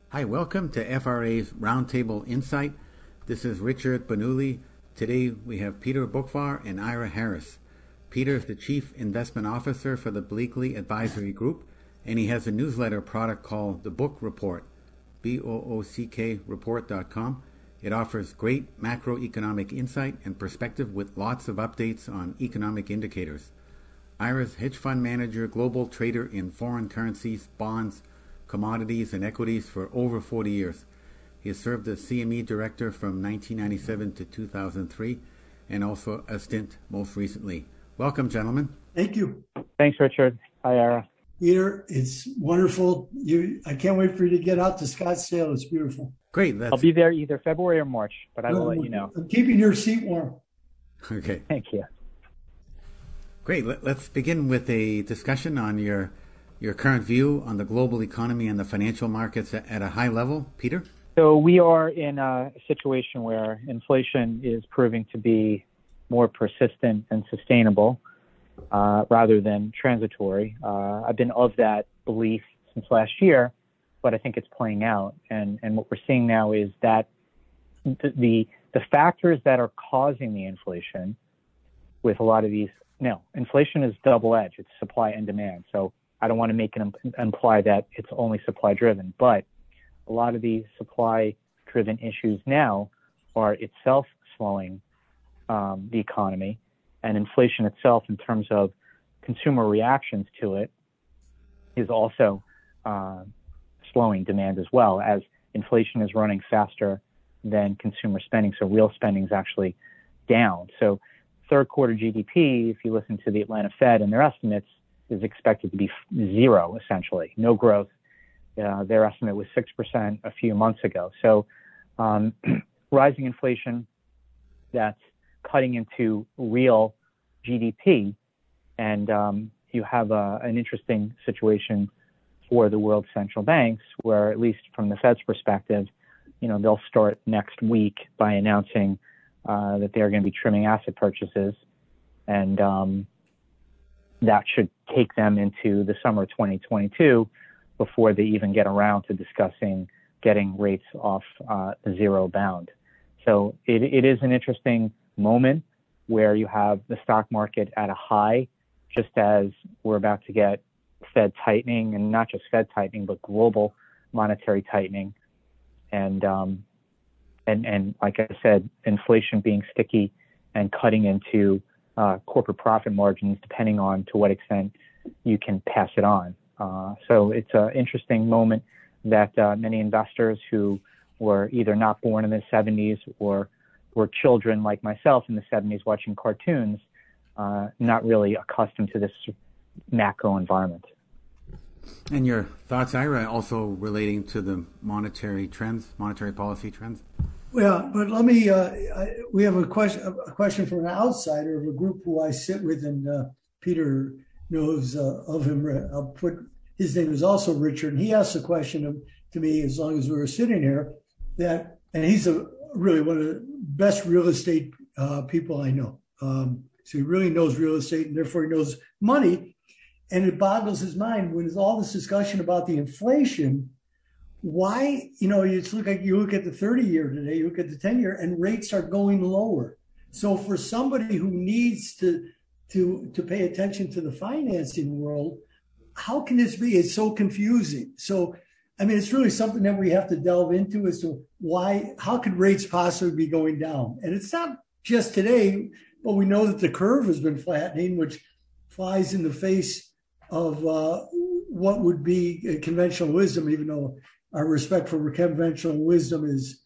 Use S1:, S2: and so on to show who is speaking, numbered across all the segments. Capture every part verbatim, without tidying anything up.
S1: Hi, welcome to F R A's Roundtable Insight. This is Richard Benuli. Today we have Peter Boockvar and Ira Harris. Peter is the Chief Investment Officer for the Bleakley Advisory Group, and he has a newsletter product called The Book Report, B O O C K report dot com. It offers great macroeconomic insight and perspective with lots of updates on economic indicators. Ira's hedge fund manager, global trader in foreign currencies, bonds, commodities, and equities for over forty years. He has served as C M E director from nineteen ninety-seven to two thousand three, and also a stint most recently. Welcome, gentlemen.
S2: Thank you.
S3: Thanks, Richard. Hi, Ira.
S2: Peter, it's wonderful. You, I can't wait for you to get out to Scottsdale. It's beautiful.
S1: Great. That's...
S3: I'll be there either February or March, but I will
S2: no,
S3: let you know.
S2: I'm keeping your seat warm.
S1: Okay.
S3: Thank you.
S1: Great. Let, let's begin with a discussion on your your current view on the global economy and the financial markets at, at a high level. Peter?
S3: So we are in a situation where inflation is proving to be more persistent and sustainable uh, rather than transitory. Uh, I've been of that belief since last year, but I think it's playing out. And, and what we're seeing now is that the, the the factors that are causing the inflation with a lot of these, no, inflation is double-edged. It's supply and demand. So I don't want to make it imp- imply that it's only supply-driven, but a lot of these supply-driven issues now are itself slowing um, the economy, and inflation itself in terms of consumer reactions to it is also uh, slowing demand as well, as inflation is running faster than consumer spending. So real spending is actually down. So third quarter G D P, if you listen to the Atlanta Fed and their estimates, is expected to be zero, essentially, no growth. Uh, their estimate was six percent a few months ago. So um, rising inflation that's cutting into real G D P, and um, you have a, an interesting situation for the world's central banks, where at least from the Fed's perspective, you know, they'll start next week by announcing uh, that they're going to be trimming asset purchases, and um, that should take them into the summer of twenty twenty-two before they even get around to discussing getting rates off uh, the zero bound. So it, it is an interesting moment where you have the stock market at a high, just as we're about to get Fed tightening, and not just Fed tightening, but global monetary tightening. And, um, and, and like I said, inflation being sticky and cutting into uh, corporate profit margins, depending on to what extent you can pass it on. Uh, so it's an interesting moment that uh, many investors who were either not born in the seventies or were children like myself in the seventies watching cartoons, uh, not really accustomed to this macro environment.
S1: And your thoughts, Ira, also relating to the monetary trends, monetary policy trends?
S2: Well, but let me, uh, I, we have a question, a question from an outsider of a group who I sit with, and uh, Peter knows uh, of him. I'll put, his name is also Richard, and he asked a question of, to me as long as we were sitting here, that, and he's a really one of the best real estate uh, people I know. Um, so he really knows real estate, and therefore he knows money. And it boggles his mind when there's all this discussion about the inflation. Why, you know, you look like you look at the thirty year today, you look at the ten year, and rates are going lower. So for somebody who needs to to to pay attention to the financing world, how can this be? It's so confusing. So, I mean, it's really something that we have to delve into as to why, how could rates possibly be going down? And it's not just today, but we know that the curve has been flattening, which flies in the face of uh, what would be conventional wisdom, even though our respect for conventional wisdom is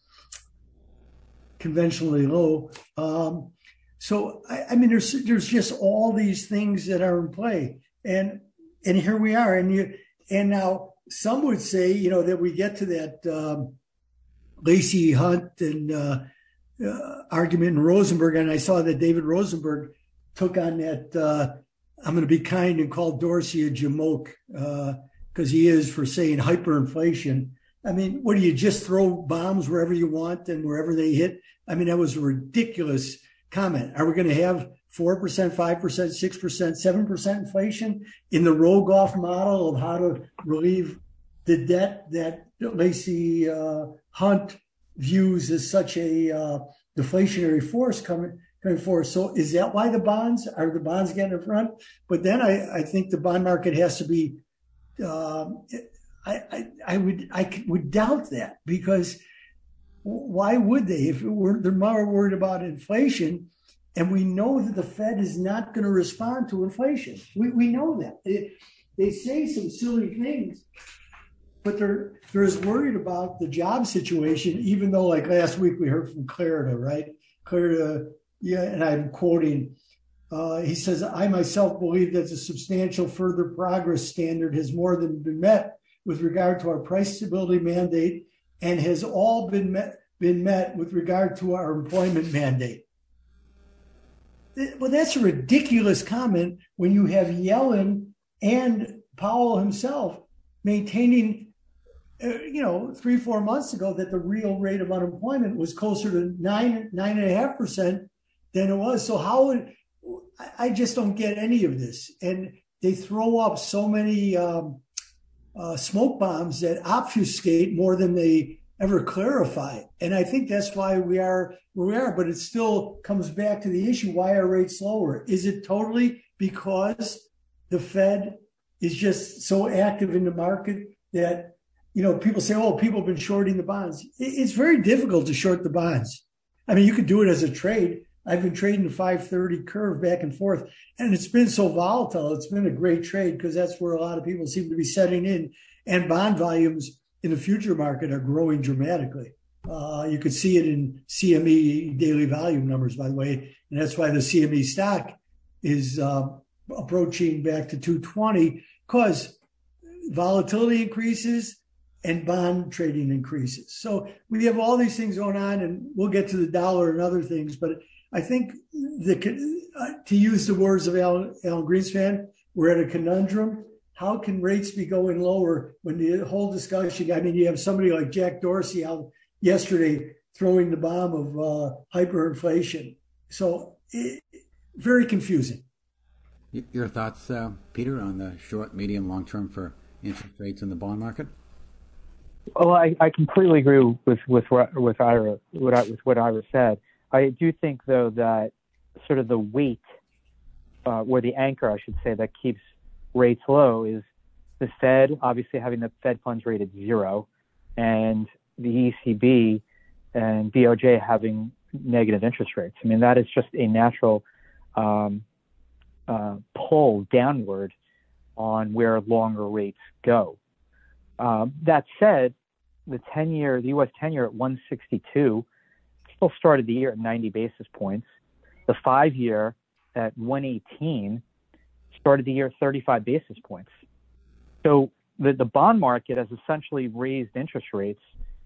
S2: conventionally low. Um, so, I, I mean, there's there's just all these things that are in play. And and here we are. And you, and now some would say, you know, that we get to that um, Lacey Hunt and uh, uh, argument in Rosenberg. And I saw that David Rosenberg took on that, uh, I'm going to be kind and call Dorsey a jamoke, because uh, he is, for saying hyperinflation. I mean, what do you just throw bombs wherever you want and wherever they hit? I mean, that was a ridiculous comment. Are we going to have four percent, five percent, six percent, seven percent inflation in the Rogoff model of how to relieve the debt that Lacey uh, Hunt views as such a uh, deflationary force coming coming forward. So is that why the bonds are the bonds getting in front? But then I, I think the bond market has to be. Uh, I, I I would I would doubt that, because why would they? If it were, they're more worried about inflation, and we know that the Fed is not going to respond to inflation. We we know that. It, they say some silly things, but they're they're as worried about the job situation, even though, like last week we heard from Clarida, right? Clarida, yeah, and I'm quoting, uh, he says, I myself believe that the substantial further progress standard has more than been met with regard to our price stability mandate, and has all been met, been met with regard to our employment mandate. Well, that's a ridiculous comment when you have Yellen and Powell himself maintaining, uh, you know, three, four months ago that the real rate of unemployment was closer to nine, nine and a half percent than it was. So how would, I just don't get any of this. And they throw up so many um, uh, smoke bombs that obfuscate more than they ever clarify. And I think that's why we are where we are, but it still comes back to the issue. Why are rates lower? Is it totally because the Fed is just so active in the market that, you know, people say, oh, people have been shorting the bonds. It's very difficult to short the bonds. I mean, you could do it as a trade. I've been trading the five thirty curve back and forth, and it's been so volatile. It's been a great trade because that's where a lot of people seem to be setting in, and bond volumes in the future market are growing dramatically. Uh, you could see it in C M E daily volume numbers, by the way, and that's why the C M E stock is uh, approaching back to two twenty, because volatility increases and bond trading increases. So we have all these things going on, and we'll get to the dollar and other things, but I think the, uh, to use the words of Alan, Alan Greenspan, we're at a conundrum. How can rates be going lower when the whole discussion, I mean, you have somebody like Jack Dorsey out yesterday throwing the bomb of uh, hyperinflation. So it, very confusing.
S1: Your thoughts, uh, Peter, on the short, medium, long term for interest rates in the bond market?
S3: Well, I, I completely agree with with with Ira what I, with what Ira said. I do think, though, that sort of the weight, uh, or the anchor, I should say, that keeps rates low is the Fed, obviously having the Fed funds rate at zero, and the E C B and B O J having negative interest rates. I mean, that is just a natural um, uh, pull downward on where longer rates go. Um, that said, the ten-year, the U S ten-year at one sixty-two still started the year at ninety basis points. The five-year at one eighteen started the year at thirty-five basis points. So the, the bond market has essentially raised interest rates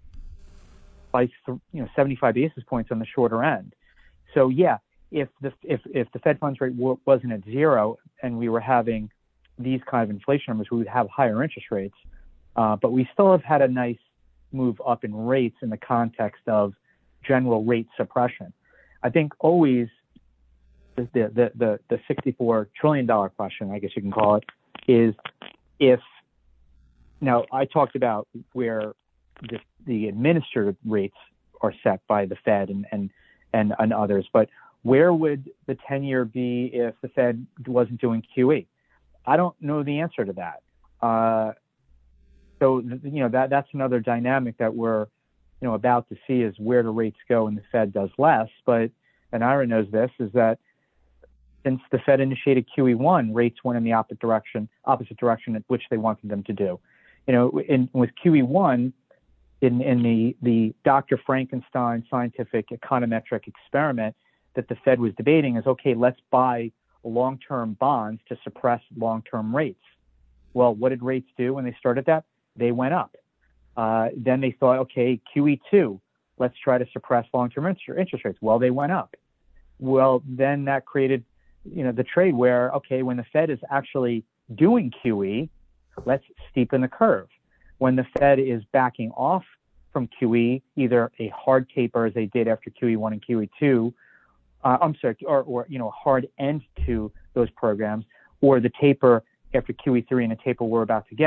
S3: by you know seventy-five basis points on the shorter end. So yeah, if the if if the Fed funds rate w- wasn't at zero and we were having these kind of inflation numbers, we would have higher interest rates. Uh, but we still have had a nice move up in rates in the context of general rate suppression. I think always the the the, the sixty-four trillion dollars question, I guess you can call it, is if now I talked about where the, the administered rates are set by the Fed and, and and and others, but where would the ten-year be if the Fed wasn't doing Q E? I don't know the answer to that. Uh, so you know that that's another dynamic that we're you know about to see is where the rates go and the Fed does less. But and Ira knows this is that since the Fed initiated Q E one, rates went in the opposite direction, opposite direction at which they wanted them to do. You know, in, with Q E one, in in the the Doctor Frankenstein scientific econometric experiment that the Fed was debating is okay, let's buy long-term bonds to suppress long-term rates. Well, what did rates do when they started that? They went up. Uh, then they thought, okay, Q E two, let's try to suppress long-term interest rates. Well, they went up. Well, then that created, you know, the trade where, okay, when the Fed is actually doing Q E, let's steepen the curve. When the Fed is backing off from Q E, either a hard taper as they did after Q E one and Q E two, uh, I'm sorry, or, or, you know, a hard end to those programs, or the taper after Q E three and the taper we're about to get,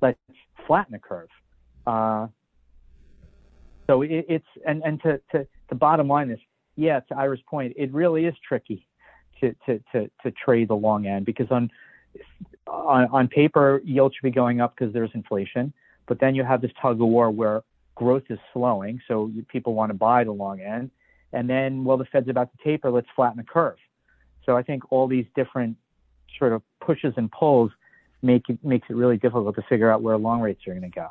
S3: let's flatten the curve. Uh, so it, it's and and to, to to bottom line this, yeah, to Ira's point, it really is tricky to to to, to trade the long end, because on, on on paper yield should be going up because there's inflation, but then you have this tug of war where growth is slowing, so people want to buy the long end, and then, well, the Fed's about to taper, let's flatten the curve. So I think all these different sort of pushes and pulls make it makes it really difficult to figure out where long rates are going to go.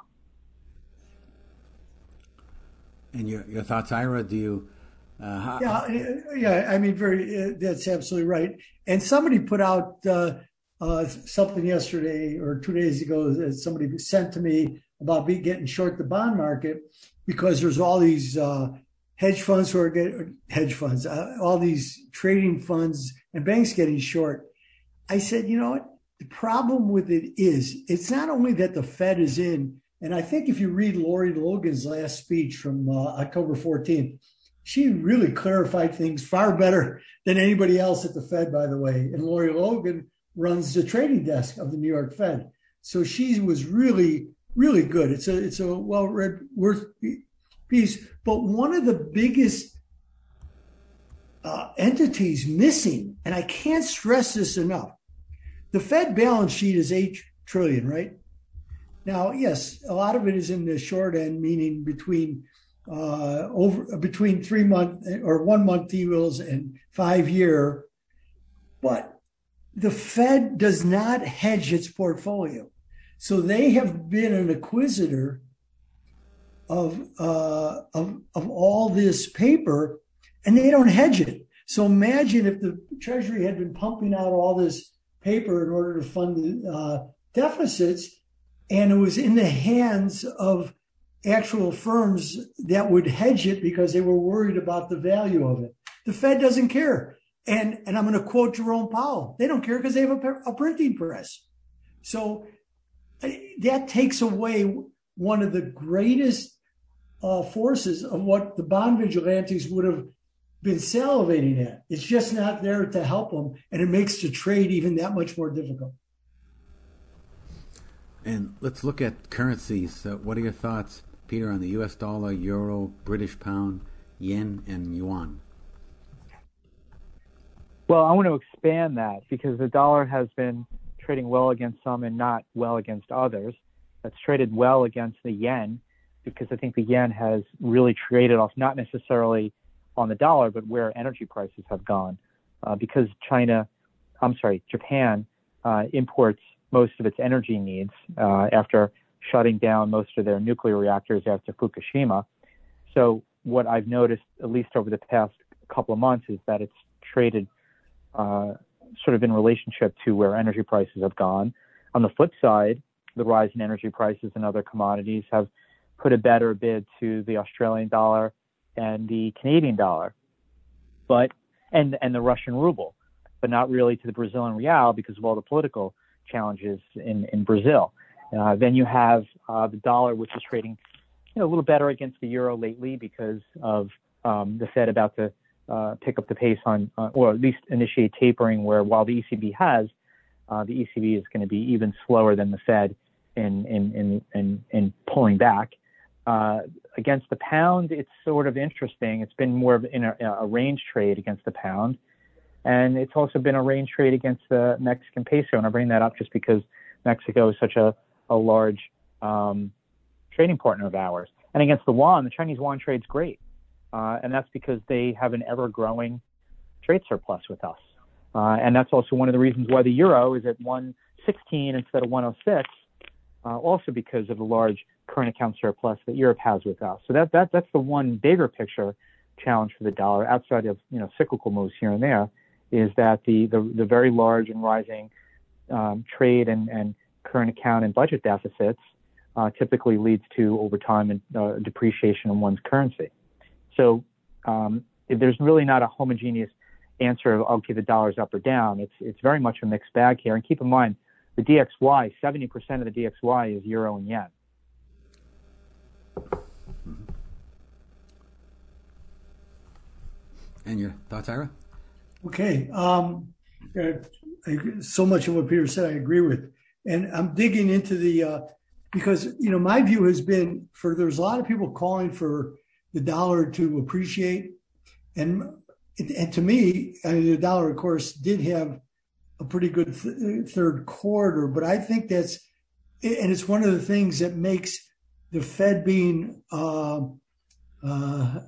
S1: And your your thoughts, Ira? Do you? Uh, how,
S2: yeah, yeah. I mean, very. Uh, that's absolutely right. And somebody put out uh, uh, something yesterday or two days ago that somebody sent to me about be getting short the bond market because there's all these uh, hedge funds who are getting hedge funds, uh, all these trading funds and banks getting short. I said, you know what? The problem with it is it's not only that the Fed is in, and I think if you read Lori Logan's last speech from uh, October fourteenth, she really clarified things far better than anybody else at the Fed, by the way. And Lori Logan runs the trading desk of the New York Fed. So she was really, really good. It's a, it's a well-read worth piece. But one of the biggest uh, entities missing, and I can't stress this enough, the Fed balance sheet is eight trillion dollars, right? Now, yes, a lot of it is in the short end, meaning between uh, over between three month or one month T-bills and five year. But the Fed does not hedge its portfolio, so they have been an acquisitor of uh, of of all this paper, and they don't hedge it. So imagine if the Treasury had been pumping out all this paper in order to fund the uh, deficits, and it was in the hands of actual firms that would hedge it because they were worried about the value of it. The Fed doesn't care. And, and I'm going to quote Jerome Powell. They don't care because they have a, a printing press. So that takes away one of the greatest uh, forces of what the bond vigilantes would have been salivating at. It's just not there to help them, and it makes the trade even that much more difficult.
S1: And let's look at currencies. Uh, what are your thoughts, Peter, on the U S dollar, euro, British pound, yen, and yuan?
S3: Well, I want to expand that because the dollar has been trading well against some and not well against others. That's traded well against the yen because I think the yen has really traded off, not necessarily on the dollar, but where energy prices have gone. Uh, because China, I'm sorry, Japan uh, imports most of its energy needs uh, after shutting down most of their nuclear reactors after Fukushima. So what I've noticed, at least over the past couple of months, is that it's traded uh, sort of in relationship to where energy prices have gone. On the flip side, the rise in energy prices and other commodities have put a better bid to the Australian dollar and the Canadian dollar, but and and the Russian ruble, but not really to the Brazilian real because of all the political challenges in, in Brazil. Uh, then you have uh, the dollar, which is trading you know, a little better against the euro lately because of um, the Fed about to uh, pick up the pace on, uh, or at least initiate tapering, where while the E C B has, uh, the E C B is going to be even slower than the Fed in, in, in, in, in pulling back. Uh, against the pound, it's sort of interesting. It's been more of in a, a range trade against the pound. And it's also been a range trade against the Mexican peso. And I bring that up just because Mexico is such a, a large um, trading partner of ours. And against the yuan, the Chinese yuan trade's great. Uh, and that's because they have an ever-growing trade surplus with us. Uh, and that's also one of the reasons why the euro is at one sixteen instead of one oh six, uh, also because of the large current account surplus that Europe has with us. So that, that that's the one bigger picture challenge for the dollar, outside of you know cyclical moves here and there, is that the, the, the very large and rising um, trade and, and current account and budget deficits uh, typically leads to, over time, and, uh, depreciation in one's currency. So um, there's really not a homogeneous answer of, okay, the dollar's up or down. It's, it's very much a mixed bag here. And keep in mind, the D X Y, seventy percent of the D X Y is euro and yen.
S1: And your thoughts, Ira?
S2: Okay. Um, uh, I, so much of what Peter said, I agree with. And I'm digging into the uh, because, you know, my view has been for there's a lot of people calling for the dollar to appreciate. And, and to me, I mean, the dollar, of course, did have a pretty good th- third quarter, but I think that's, and it's one of the things that makes the Fed being, uh, uh,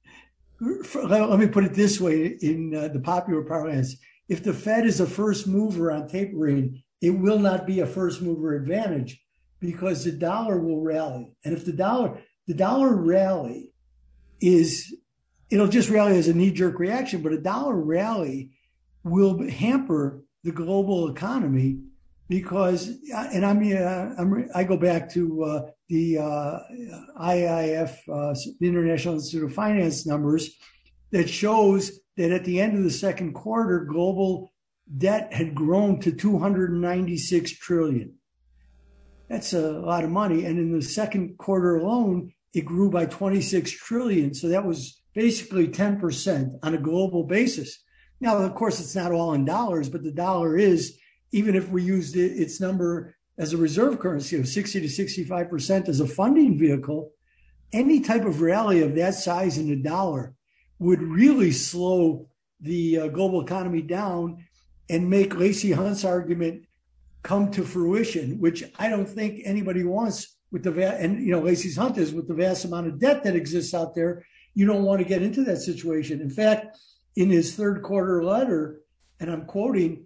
S2: let me put it this way in uh, the popular parlance. If the Fed is a first mover on tapering, it will not be a first mover advantage because the dollar will rally. And if the dollar, the dollar rally is, it'll just rally as a knee-jerk reaction, but a dollar rally will hamper the global economy because, and I mean, uh, I'm, I go back to uh, the uh, I I F, uh, the International Institute of Finance numbers that shows that at the end of the second quarter, global debt had grown to two hundred ninety-six trillion. That's a lot of money. And in the second quarter alone, it grew by twenty-six trillion. So that was basically ten percent on a global basis. Now, of course, it's not all in dollars, but the dollar is, even if we used it, its number as a reserve currency of sixty to sixty-five percent as a funding vehicle, any type of rally of that size in the dollar would really slow the uh, global economy down and make Lacey Hunt's argument come to fruition, which I don't think anybody wants with the, va- and you know, Lacey Hunt is with the vast amount of debt that exists out there. You don't want to get into that situation. In fact, in his third quarter letter, and I'm quoting,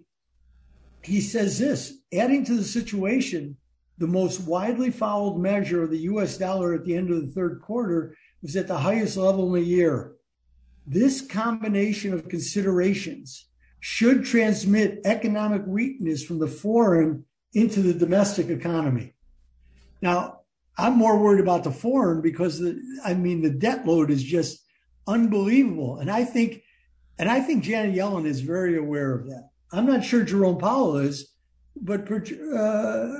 S2: he says this, adding to the situation, the most widely followed measure of the U S dollar at the end of the third quarter was at the highest level in a year. This combination of considerations should transmit economic weakness from the foreign into the domestic economy. Now, I'm more worried about the foreign because, the, I mean, the debt load is just unbelievable. And I think, and I think Janet Yellen is very aware of that. I'm not sure Jerome Powell is, but uh,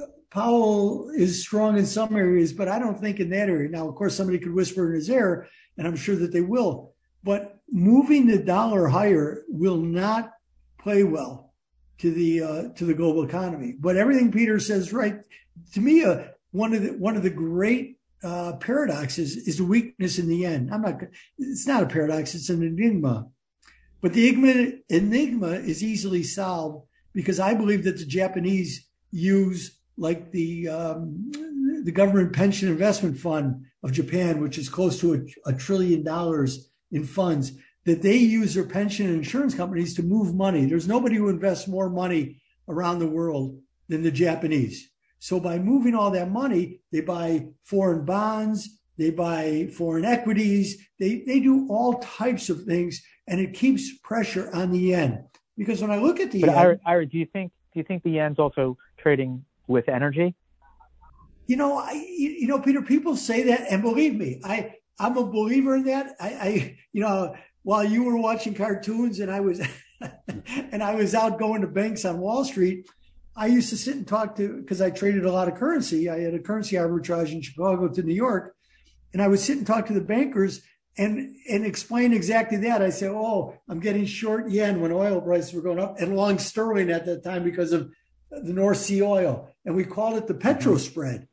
S2: Powell is strong in some areas, but I don't think in that area. Now, of course, somebody could whisper in his ear, and I'm sure that they will. But moving the dollar higher will not play well to the uh, to the global economy. But everything Peter says, right, to me, uh, one of the one of the great uh, paradoxes is the weakness in the yen. I'm not. It's not a paradox; it's an enigma. But the enigma, enigma is easily solved because I believe that the Japanese use, like the um, the government pension investment fund of Japan, which is close to a, a trillion dollars in funds, that they use their pension and insurance companies to move money. There's nobody who invests more money around the world than the Japanese. So by moving all that money, they buy foreign bonds, they buy foreign equities, they, they do all types of things, and it keeps pressure on the yen. Because when I look at the
S3: but
S2: yen,
S3: Ira, Ira, do you think do you think the yen's also trading with energy?
S2: You know, I you know, Peter, people say that, and believe me, I I'm a believer in that. I, I you know, while you were watching cartoons and I was and I was out going to banks on Wall Street, I used to sit and talk to, because I traded a lot of currency. I had a currency arbitrage in Chicago to New York, and I would sit and talk to the bankers and and explain exactly that. I said, oh, I'm getting short yen when oil prices were going up, and long sterling at that time because of the North Sea oil, and we called it the petro spread.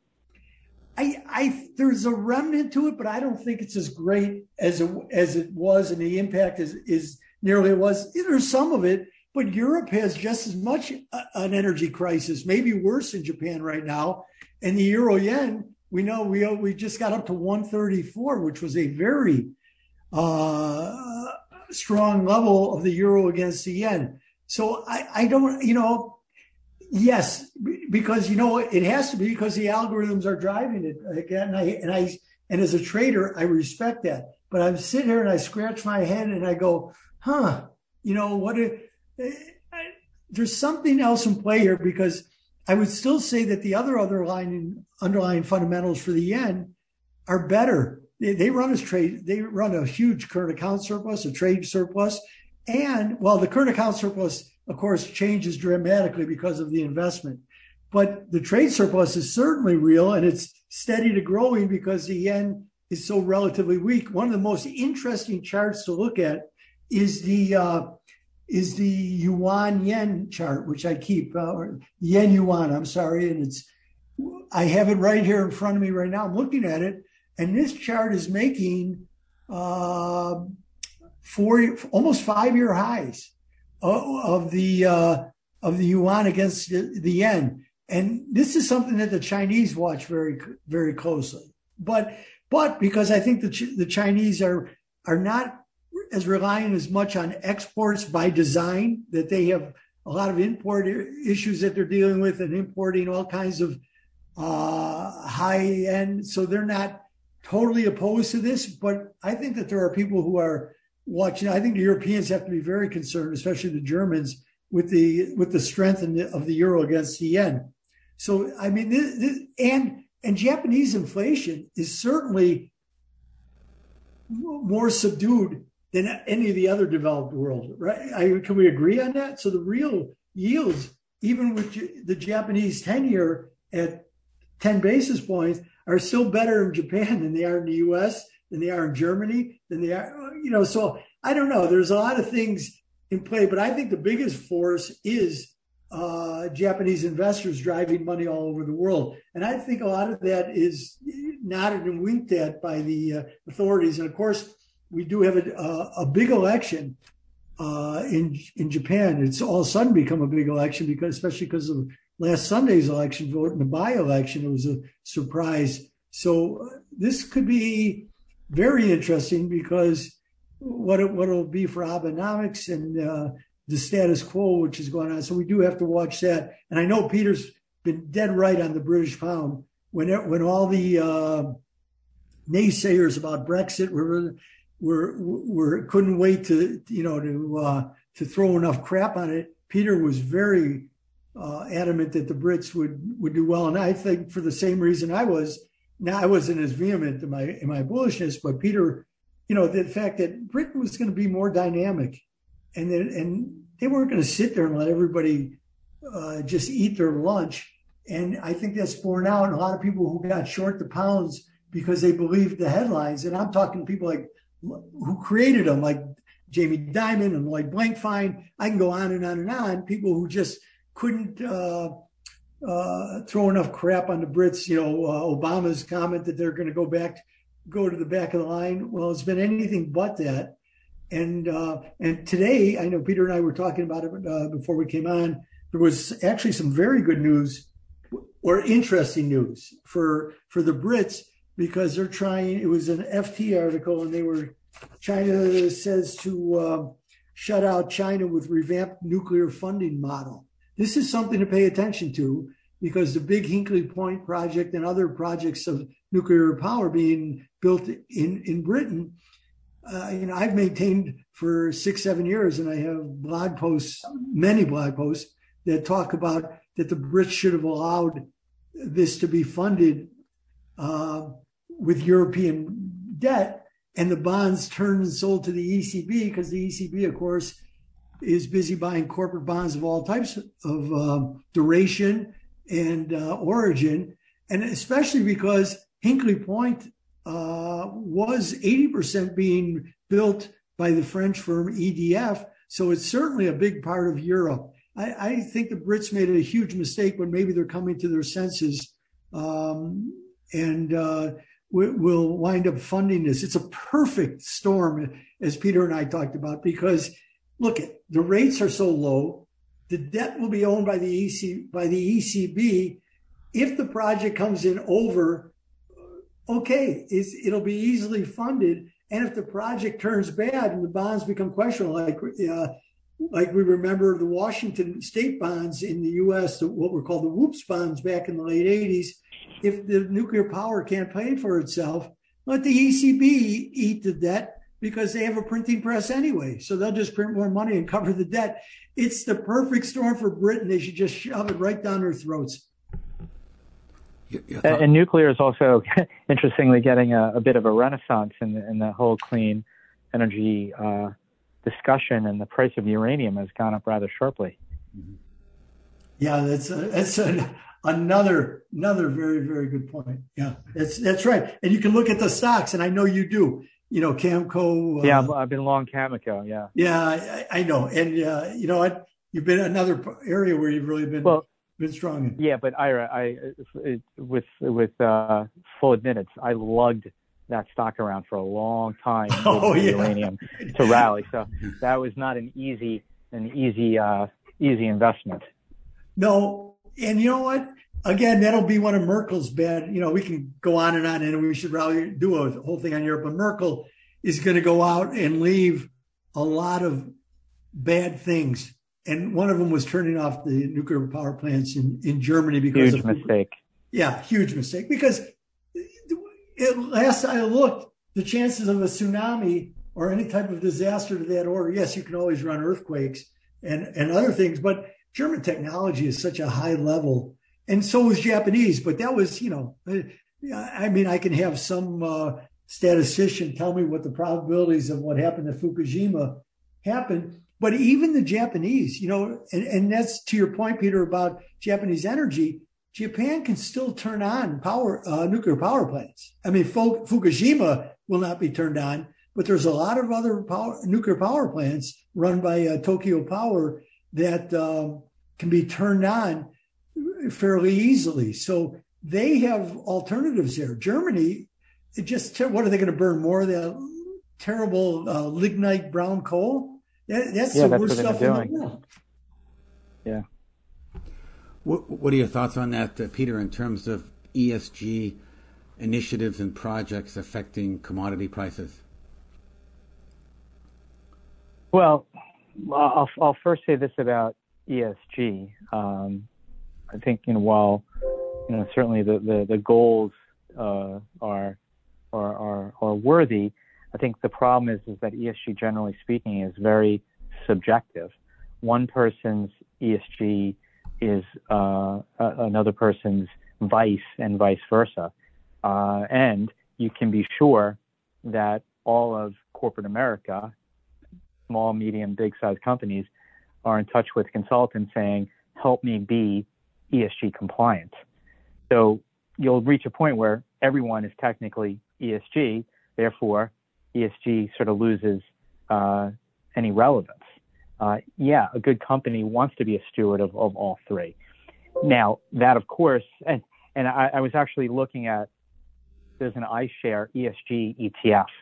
S2: I, I, there's a remnant to it, but I don't think it's as great as it, as it was, and the impact is, is nearly it was. There's some of it, but Europe has just as much a, an energy crisis, maybe worse in Japan right now. And the euro yen, we know we we just got up to one thirty-four, which was a very uh, strong level of the euro against the yen. So I, I don't, you know. Yes, because, you know, it has to be because the algorithms are driving it. Again, and I, and I, and as a trader, I respect that. But I sit here and I scratch my head and I go, huh, you know, what? It, there's something else in play here, because I would still say that the other underlying underlying fundamentals for the yen are better. They, they run a trade. They run a huge current account surplus, a trade surplus, and well, the current account surplus, of course, changes dramatically because of the investment. But the trade surplus is certainly real, and it's steady to growing because the yen is so relatively weak. One of the most interesting charts to look at is the uh, is the yuan yen chart, which I keep, uh, or yen yuan, I'm sorry, and it's I have it right here in front of me right now. I'm looking at it, and this chart is making uh, four, almost five-year highs of, of the uh, of the yuan against the, the yen. And this is something that the Chinese watch very, very closely. But, but because I think the Ch- the Chinese are are not as reliant as much on exports by design, that they have a lot of import issues that they're dealing with and importing all kinds of uh, high end. So they're not totally opposed to this. But I think that there are people who are watching. I think the Europeans have to be very concerned, especially the Germans, with the with the strength in the, of the euro against the yen. So, I mean, this, this, and and Japanese inflation is certainly more subdued than any of the other developed world, right? I, can we agree on that? So the real yields, even with the Japanese ten-year at ten basis points, are still better in Japan than they are in the U S, than they are in Germany, than they are, you know, so I don't know. There's a lot of things in play, but I think the biggest force is Uh, Japanese investors driving money all over the world. And I think a lot of that is nodded and winked at by the uh, authorities. And of course, we do have a, a, a big election uh, in in Japan. It's all of a sudden become a big election, because especially because of last Sunday's election vote and the by-election, it was a surprise. So uh, this could be very interesting, because what it, what it'll be for Abenomics and uh, the status quo, which is going on. So we do have to watch that. And I know Peter's been dead right on the British pound. When it, when all the uh, naysayers about Brexit were, were, were couldn't wait to, you know, to, uh, to throw enough crap on it, Peter was very uh, adamant that the Brits would, would do well. And I think for the same reason I was, now I wasn't as vehement in my, in my bullishness, but Peter, you know, the fact that Britain was going to be more dynamic. And then, and they weren't going to sit there and let everybody uh, just eat their lunch. And I think that's borne out. And a lot of people who got short the pounds because they believed the headlines. And I'm talking people like who created them, like Jamie Dimon and Lloyd Blankfein. I can go on and on and on. People who just couldn't uh, uh, throw enough crap on the Brits. You know, uh, Obama's comment that they're going to go back, go to the back of the line. Well, it's been anything but that. And uh, and today, I know Peter and I were talking about it uh, before we came on. There was actually some very good news, or interesting news for for the Brits, because they're trying. It was an F T article, and they were China says to uh, shut out China with revamped nuclear funding model. This is something to pay attention to, because the big Hinkley Point project and other projects of nuclear power being built in in Britain. Uh, you know, I've maintained for six, seven years, and I have blog posts, many blog posts that talk about that the Brits should have allowed this to be funded uh, with European debt, and the bonds turned and sold to the E C B, because the E C B, of course, is busy buying corporate bonds of all types of uh, duration and uh, origin, and especially because Hinkley Point Uh, was eighty percent being built by the French firm E D F. So it's certainly a big part of Europe. I, I think the Brits made a huge mistake, but maybe they're coming to their senses um, and uh, we, will wind up funding this. It's a perfect storm, as Peter and I talked about, because look, at the rates are so low. The debt will be owned by the E C, by the E C B. If the project comes in over, okay, it's, it'll be easily funded. And if the project turns bad and the bonds become questionable, like uh, like we remember the Washington state bonds in the U S, what were called the whoops bonds back in the late eighties, if the nuclear power can't pay for itself, let the E C B eat the debt, because they have a printing press anyway. So they'll just print more money and cover the debt. It's the perfect storm for Britain. They should just shove it right down their throats.
S3: And, and nuclear is also, interestingly, getting a, a bit of a renaissance in the, in the whole clean energy uh, discussion, and the price of uranium has gone up rather sharply.
S2: Yeah, that's a, that's a, another another very, very good point. Yeah, that's that's right. And you can look at the stocks, and I know you do. You know, Camco. Uh,
S3: yeah, I've been long Cameco. Yeah.
S2: Yeah, I, I know, and uh, you know what? You've been another area where you've really been.
S3: Well,
S2: been strong in.
S3: Yeah, but Ira, I it, with with uh, full admittance, I lugged that stock around for a long time
S2: oh,
S3: with
S2: yeah.
S3: uranium to rally. So that was not an easy an easy uh, easy investment.
S2: No, and you know what? Again, that'll be one of Merkel's bad. You know, we can go on and on, and we should probably do a whole thing on Europe. But Merkel is going to go out and leave a lot of bad things. And one of them was turning off the nuclear power plants in, in Germany because
S3: huge
S2: of
S3: mistake.
S2: Yeah, huge mistake. Because it, last I looked, the chances of a tsunami or any type of disaster to that order, yes, you can always run earthquakes and, and other things, but German technology is such a high level, and so is Japanese. But that was, you know, I mean, I can have some uh, statistician tell me what the probabilities of what happened at Fukushima happened. But even the Japanese, you know, and, and that's to your point, Peter, about Japanese energy. Japan can still turn on power, uh, nuclear power plants. I mean, Fukushima will not be turned on, but there's a lot of other power, nuclear power plants run by uh, Tokyo Power that um, can be turned on fairly easily. So they have alternatives there. Germany, it just, what are they going to burn more of that terrible uh, lignite brown coal? That, that's
S3: yeah,
S2: the
S3: that's
S2: worst
S3: what
S2: stuff
S3: they're
S2: in
S3: doing.
S2: the world.
S3: Yeah.
S1: What, what are your thoughts on that, uh, Peter, in terms of E S G initiatives and projects affecting commodity prices?
S3: Well, I'll, I'll first say this about E S G. Um, I think, you know, while, you know, certainly the, the, the goals uh, are, are, are, are worthy, I think the problem is, is that E S G, generally speaking, is very subjective. One person's E S G is uh, another person's vice and vice versa. Uh, and you can be sure that all of corporate America, small, medium, big-sized companies, are in touch with consultants saying, help me be E S G compliant. So you'll reach a point where everyone is technically E S G, therefore E S G sort of loses uh, any relevance. Uh, yeah, a good company wants to be a steward of, of all three. Now, that, of course, and, and I, I was actually looking at, there's an iShare E S G E T F,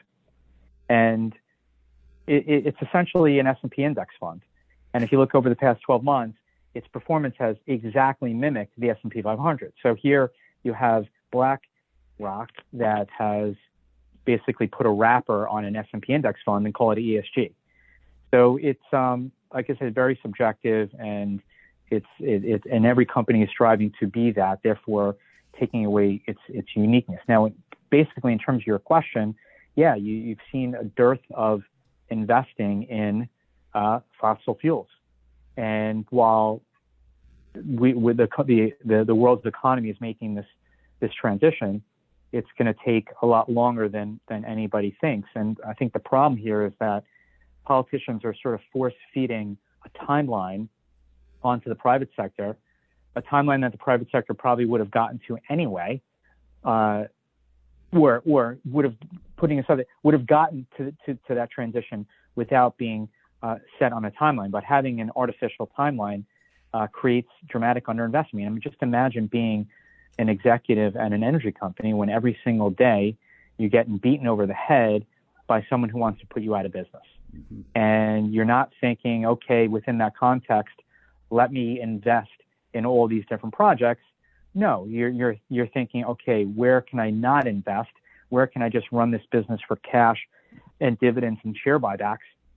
S3: and it, it, it's essentially an S and P index fund. And if you look over the past twelve months, its performance has exactly mimicked the S and P five hundred. So here you have BlackRock that has basically put a wrapper on an S and P index fund and call it E S G. So it's, um, like I said, very subjective, and it's, it, it, and every company is striving to be that, therefore taking away its, its uniqueness. Now, basically, in terms of your question, yeah, you, you've seen a dearth of investing in uh, fossil fuels. And while we, with the, the, the world's economy is making this, this transition, it's going to take a lot longer than, than anybody thinks. And I think the problem here is that politicians are sort of force feeding a timeline onto the private sector, a timeline that the private sector probably would have gotten to anyway, uh, or, or would have, putting aside, would have gotten to, to, to that transition without being uh, set on a timeline. But having an artificial timeline uh, creates dramatic underinvestment. I mean, just imagine being an executive at an energy company when every single day you're getting beaten over the head by someone who wants to put you out of business. Mm-hmm. And you're not thinking, okay, within that context, let me invest in all these different projects. No, you're, you're, you're thinking, okay, where can I not invest? Where can I just run this business for cash and dividends and share buybacks?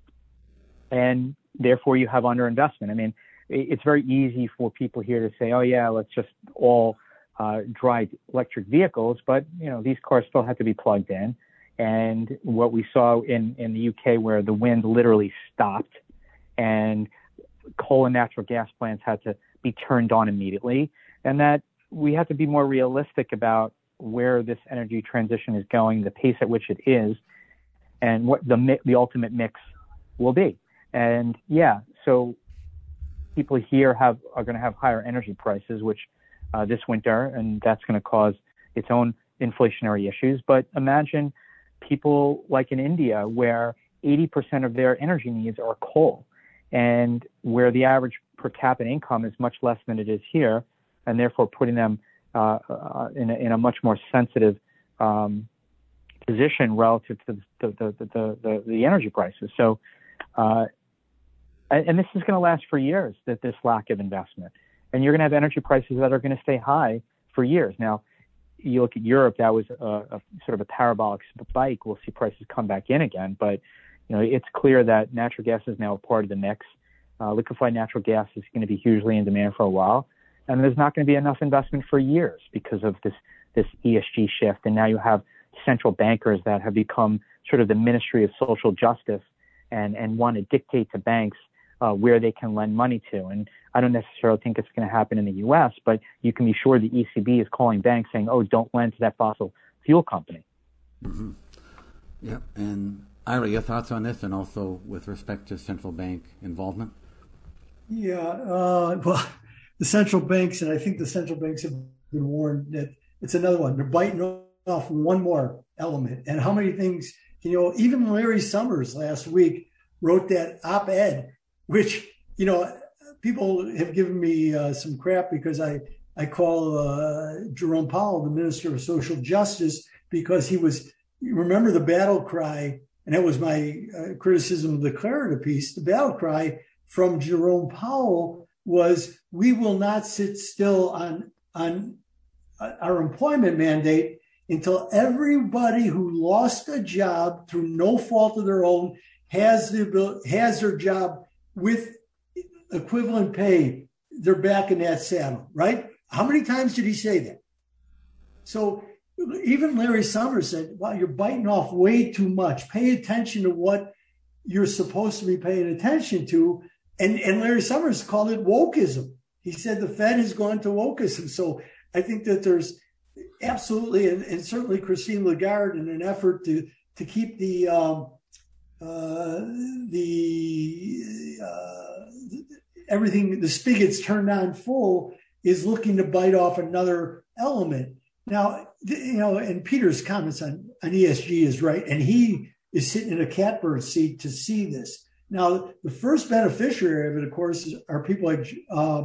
S3: And therefore you have underinvestment. I mean, it's very easy for people here to say, oh yeah, let's just all uh, drive electric vehicles, but you know, these cars still have to be plugged in. And what we saw in, in the U K, where the wind literally stopped and coal and natural gas plants had to be turned on immediately, and that we have to be more realistic about where this energy transition is going, the pace at which it is, and what the the ultimate mix will be. And yeah, so people here have are going to have higher energy prices, which uh, this winter, and that's going to cause its own inflationary issues. But imagine people like in India, where eighty percent of their energy needs are coal, and where the average per capita income is much less than it is here, and therefore putting them uh, uh, in, a, in a much more sensitive um, position relative to the the, the, the, the, the energy prices. So, uh, and this is going to last for years, that this lack of investment. And you're going to have energy prices that are going to stay high for years. Now, you look at Europe, that was a, a sort of a parabolic spike. We'll see prices come back in again. But, you know, it's clear that natural gas is now a part of the mix. Uh, liquefied natural gas is going to be hugely in demand for a while. And there's not going to be enough investment for years because of this, this E S G shift. And now you have central bankers that have become sort of the Ministry of Social Justice and, and want to dictate to banks uh, where they can lend money to. And I don't necessarily think it's going to happen in the U S, but you can be sure the E C B is calling banks saying, oh, don't lend to that fossil fuel company.
S1: Mm-hmm. Yeah. And Ira, your thoughts on this, and also with respect to central bank involvement?
S2: Yeah. Uh, well, the central banks, and I think the central banks have been warned that it's another one. They're biting off one more element. And how many things, you know, even Larry Summers last week wrote that op-ed, which, you know, people have given me uh, some crap because I, I call uh, Jerome Powell the Minister of Social Justice, because he was, you remember the battle cry, and that was my uh, criticism of the Clarida piece, the battle cry from Jerome Powell was, we will not sit still on, on our employment mandate until everybody who lost a job through no fault of their own has the ability, has their job with equivalent pay, they're back in that saddle, right? How many times did he say that? So even Larry Summers said, wow, you're biting off way too much. Pay attention to what you're supposed to be paying attention to. And, and Larry Summers called it wokeism. He said the Fed has gone to wokeism. So I think that there's absolutely, and, and certainly Christine Lagarde, in an effort to, to keep the, um, uh, the, uh, everything, the spigots turned on full, is looking to bite off another element. Now, you know, and Peter's comments on, on E S G is right, and he is sitting in a catbird seat to see this. Now, the first beneficiary of it, of course, is, are people like uh,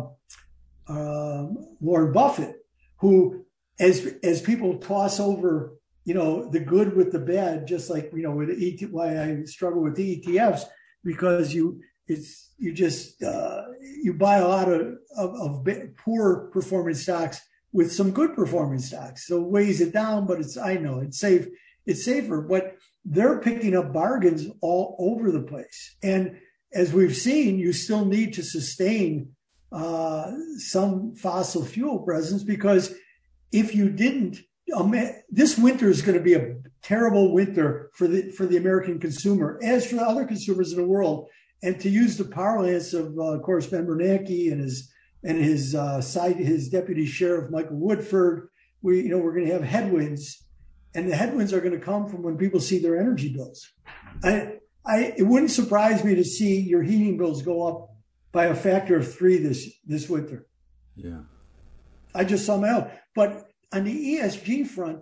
S2: uh, Warren Buffett, who, as as people toss over, you know, the good with the bad, just like, you know, with E T, why I struggle with the E T Fs, because you it's you just uh, you buy a lot of, of, of poor performing stocks with some good performing stocks. So it weighs it down, but it's, I know it's safe, it's safer, but they're picking up bargains all over the place. And as we've seen, you still need to sustain uh, some fossil fuel presence, because if you didn't, um, this winter is going to be a terrible winter for the, for the American consumer, as for other consumers in the world. And to use the parlance of, uh, of course, Ben Bernanke and his and his uh, side, his deputy sheriff Michael Woodford, we you know we're going to have headwinds, and the headwinds are going to come from when people see their energy bills. I, I it wouldn't surprise me to see your heating bills go up by a factor of three this this winter.
S1: Yeah,
S2: I just saw my own. But on the E S G front,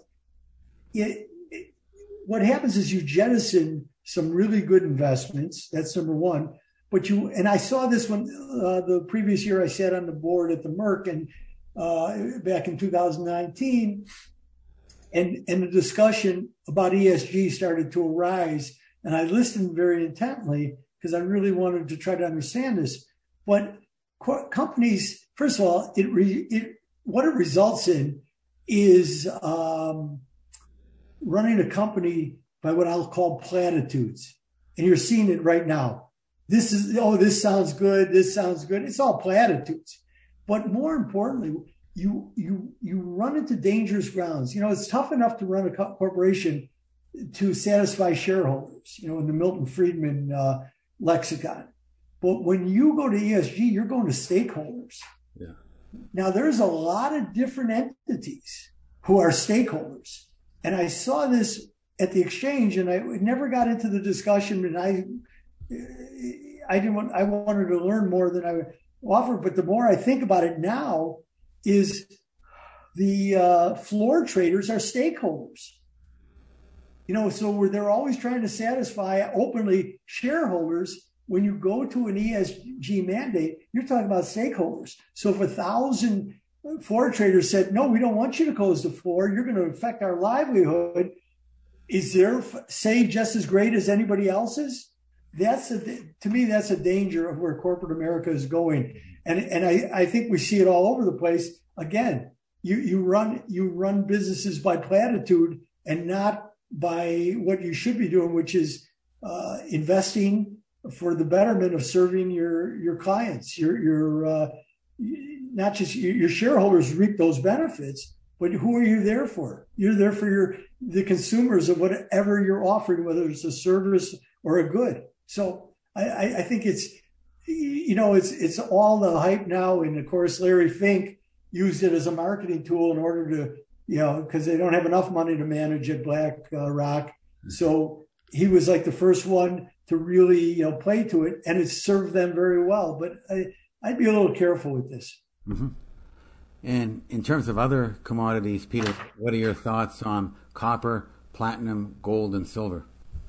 S2: it, it, what happens is you jettison some really good investments. That's number one. But you, and I saw this one, uh, the previous year I sat on the board at the Merck, and uh, back in two thousand nineteen, and, and the discussion about E S G started to arise. And I listened very intently because I really wanted to try to understand this. But co- companies, first of all, it, re, it what it results in is um, running a company by what I'll call platitudes. And you're seeing it right now. This is, oh, this sounds good. This sounds good. It's all platitudes. But more importantly, you, you, you run into dangerous grounds. You know, it's tough enough to run a co- corporation to satisfy shareholders, you know, in the Milton Friedman uh, lexicon. But when you go to E S G, you're going to stakeholders.
S1: Yeah.
S2: Now, there's a lot of different entities who are stakeholders. And I saw this at the exchange, and I never got into the discussion, and I I didn't want, I wanted to learn more than I offered. But the more I think about it now, is the uh, floor traders are stakeholders. You know, so where they're always trying to satisfy openly shareholders, when you go to an E S G mandate, you're talking about stakeholders. So if a thousand floor traders said, no, we don't want you to close the floor, you're going to affect our livelihood, is their say just as great as anybody else's? That's a, to me, that's a danger of where corporate America is going. And, and I, I think we see it all over the place. Again, you, you run, you run businesses by platitude and not by what you should be doing, which is uh, investing for the betterment of serving your, your clients, your, your, uh, not just your shareholders reap those benefits, but who are you there for? You're there for your, the consumers of whatever you're offering, whether it's a service or a good. So I, I think it's, you know, it's, it's all the hype now. And of course, Larry Fink used it as a marketing tool in order to, you know, because they don't have enough money to manage at BlackRock. So he was like the first one to really, you know, play to it, and it served them very well. But I, I'd be a little careful with this.
S1: Mm-hmm. And in terms of other commodities, Peter, what are your thoughts on copper, platinum, gold, and silver?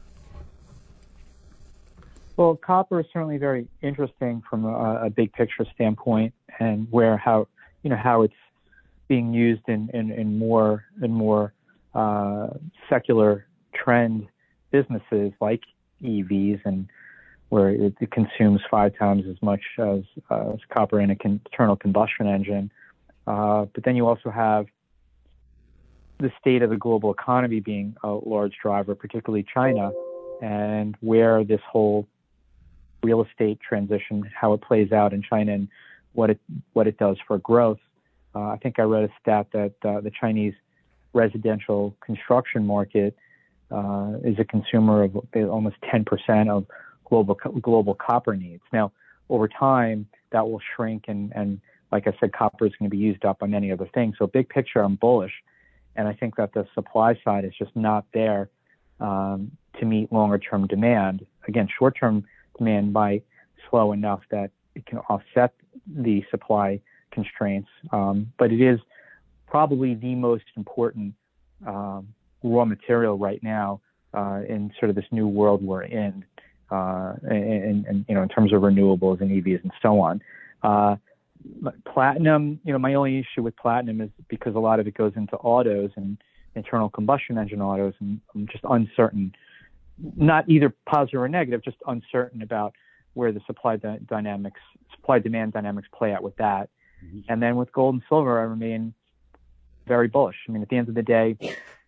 S3: Well, copper is certainly very interesting from a, a big picture standpoint, and where how you know how it's being used in in, in more and more uh, secular trend businesses like E Vs, and where it, it consumes five times as much as, uh, as copper in an con- internal combustion engine. Uh, but then you also have the state of the global economy being a large driver, particularly China, and where this whole real estate transition, how it plays out in China and what it what it does for growth. Uh, I think I read a stat that uh, the Chinese residential construction market uh, is a consumer of almost ten percent of global global copper needs. Now, over time, that will shrink, and, and like I said, copper is going to be used up on many other things. So big picture, I'm bullish, and I think that the supply side is just not there um, to meet longer-term demand. Again, short-term demand might slow enough that it can offset the supply constraints, um, but it is probably the most important um, raw material right now uh, in sort of this new world we're in, uh, and, and you know, in terms of renewables and E Vs and so on. Uh, platinum, you know, my only issue with platinum is because a lot of it goes into autos and internal combustion engine autos, and I'm just uncertain, not either positive or negative, just uncertain about where the supply di- dynamics, supply demand dynamics play out with that. Mm-hmm. And then with gold and silver, I remain very bullish. I mean, at the end of the day,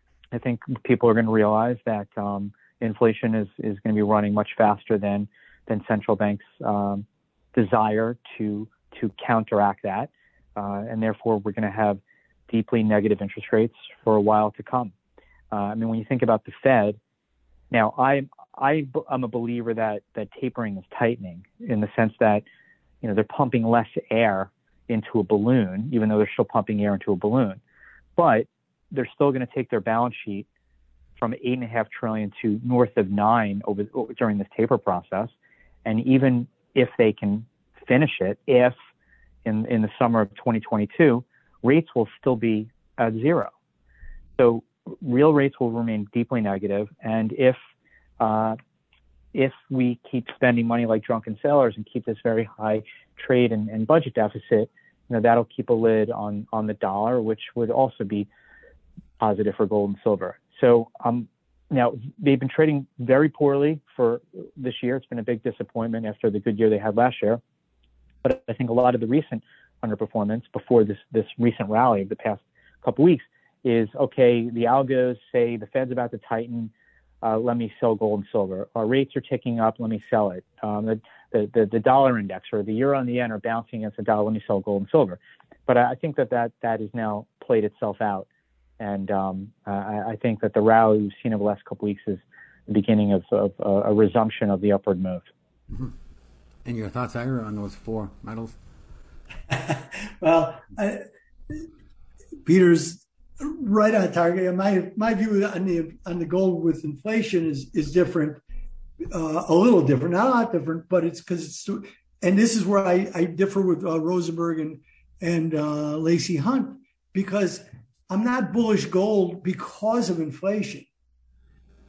S3: I think people are going to realize that um, inflation is, is going to be running much faster than than central banks' um, desire to to counteract that, uh, and therefore we're going to have deeply negative interest rates for a while to come. Uh, I mean, when you think about the Fed, now I I I'm a believer that that tapering is tightening in the sense that, you know, they're pumping less air into a balloon, even though they're still pumping air into a balloon, but they're still going to take their balance sheet from eight and a half trillion to north of nine over during this taper process. And even if they can finish it, if in, in the summer of twenty twenty-two, rates will still be at zero. So real rates will remain deeply negative. And if, uh, if we keep spending money like drunken sailors and keep this very high trade and, and budget deficit, you know, that'll keep a lid on, on the dollar, which would also be positive for gold and silver. So um, now they've been trading very poorly for this year. It's been a big disappointment after the good year they had last year. But I think a lot of the recent underperformance before this, this recent rally of the past couple weeks is, okay, the algos say the Fed's about to tighten, uh, let me sell gold and silver. Our rates are ticking up, let me sell it. Um, the, the, the, the dollar index or the euro and the yen are bouncing against the dollar, let me sell gold and silver. But I think that that, that has now played itself out. And um, I, I think that the rally we've seen over the last couple of weeks is the beginning of, of uh, a resumption of the upward move.
S1: Mm-hmm. And your thoughts, Ira, on those four metals?
S2: Well, I, Peter's right on target. My my view on the on the gold with inflation is is different, uh, a little different, not a lot different, but it's because it's. And this is where I, I differ with uh, Rosenberg and and uh, Lacey Hunt, because I'm not bullish gold because of inflation.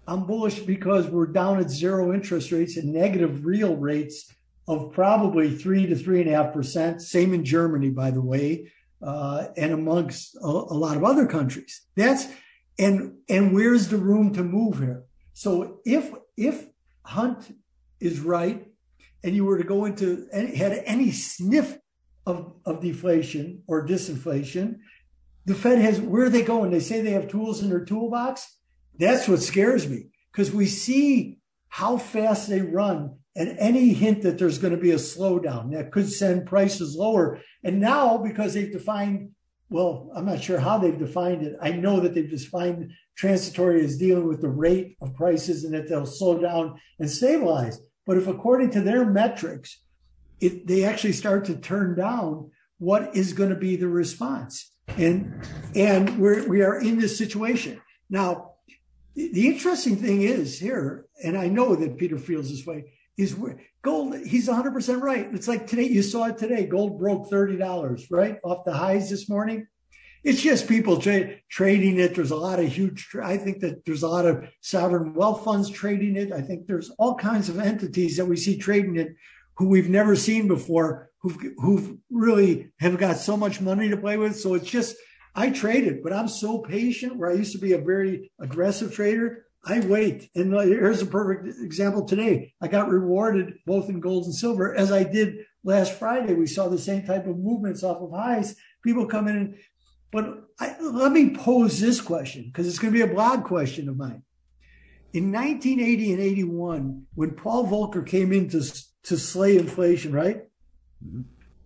S2: I'm bullish because we're down at zero interest rates and negative real rates of probably three to three and a half percent. Same in Germany, by the way, uh, and amongst a, a lot of other countries. That's and and where's the room to move here? So if if Hunt is right, and you were to go into any, had any sniff of, of deflation or disinflation, the Fed has, where are they going? They say they have tools in their toolbox. That's what scares me, because we see how fast they run and any hint that there's going to be a slowdown that could send prices lower. And now, because they've defined, well, I'm not sure how they've defined it. I know that they've defined transitory as dealing with the rate of prices and that they'll slow down and stabilize. But if according to their metrics, if they actually start to turn down, what is going to be the response? And and we're, we are in this situation. Now, the interesting thing is here, and I know that Peter feels this way, is where gold, he's one hundred percent right. It's like today, you saw it today, gold broke thirty dollars, right? Off the highs this morning. It's just people tra- trading it. There's a lot of huge, tra- I think that there's a lot of sovereign wealth funds trading it. I think there's all kinds of entities that we see trading it who we've never seen before, who've, who've really have got so much money to play with. So it's just, I trade it, but I'm so patient, where I used to be a very aggressive trader. I wait. And here's a perfect example today. I got rewarded both in gold and silver, as I did last Friday. We saw the same type of movements off of highs. People come in and, but I, let me pose this question, because it's going to be a blog question of mine. In nineteen eighty and eighty-one, when Paul Volcker came in to, to slay inflation, right? Mm-hmm.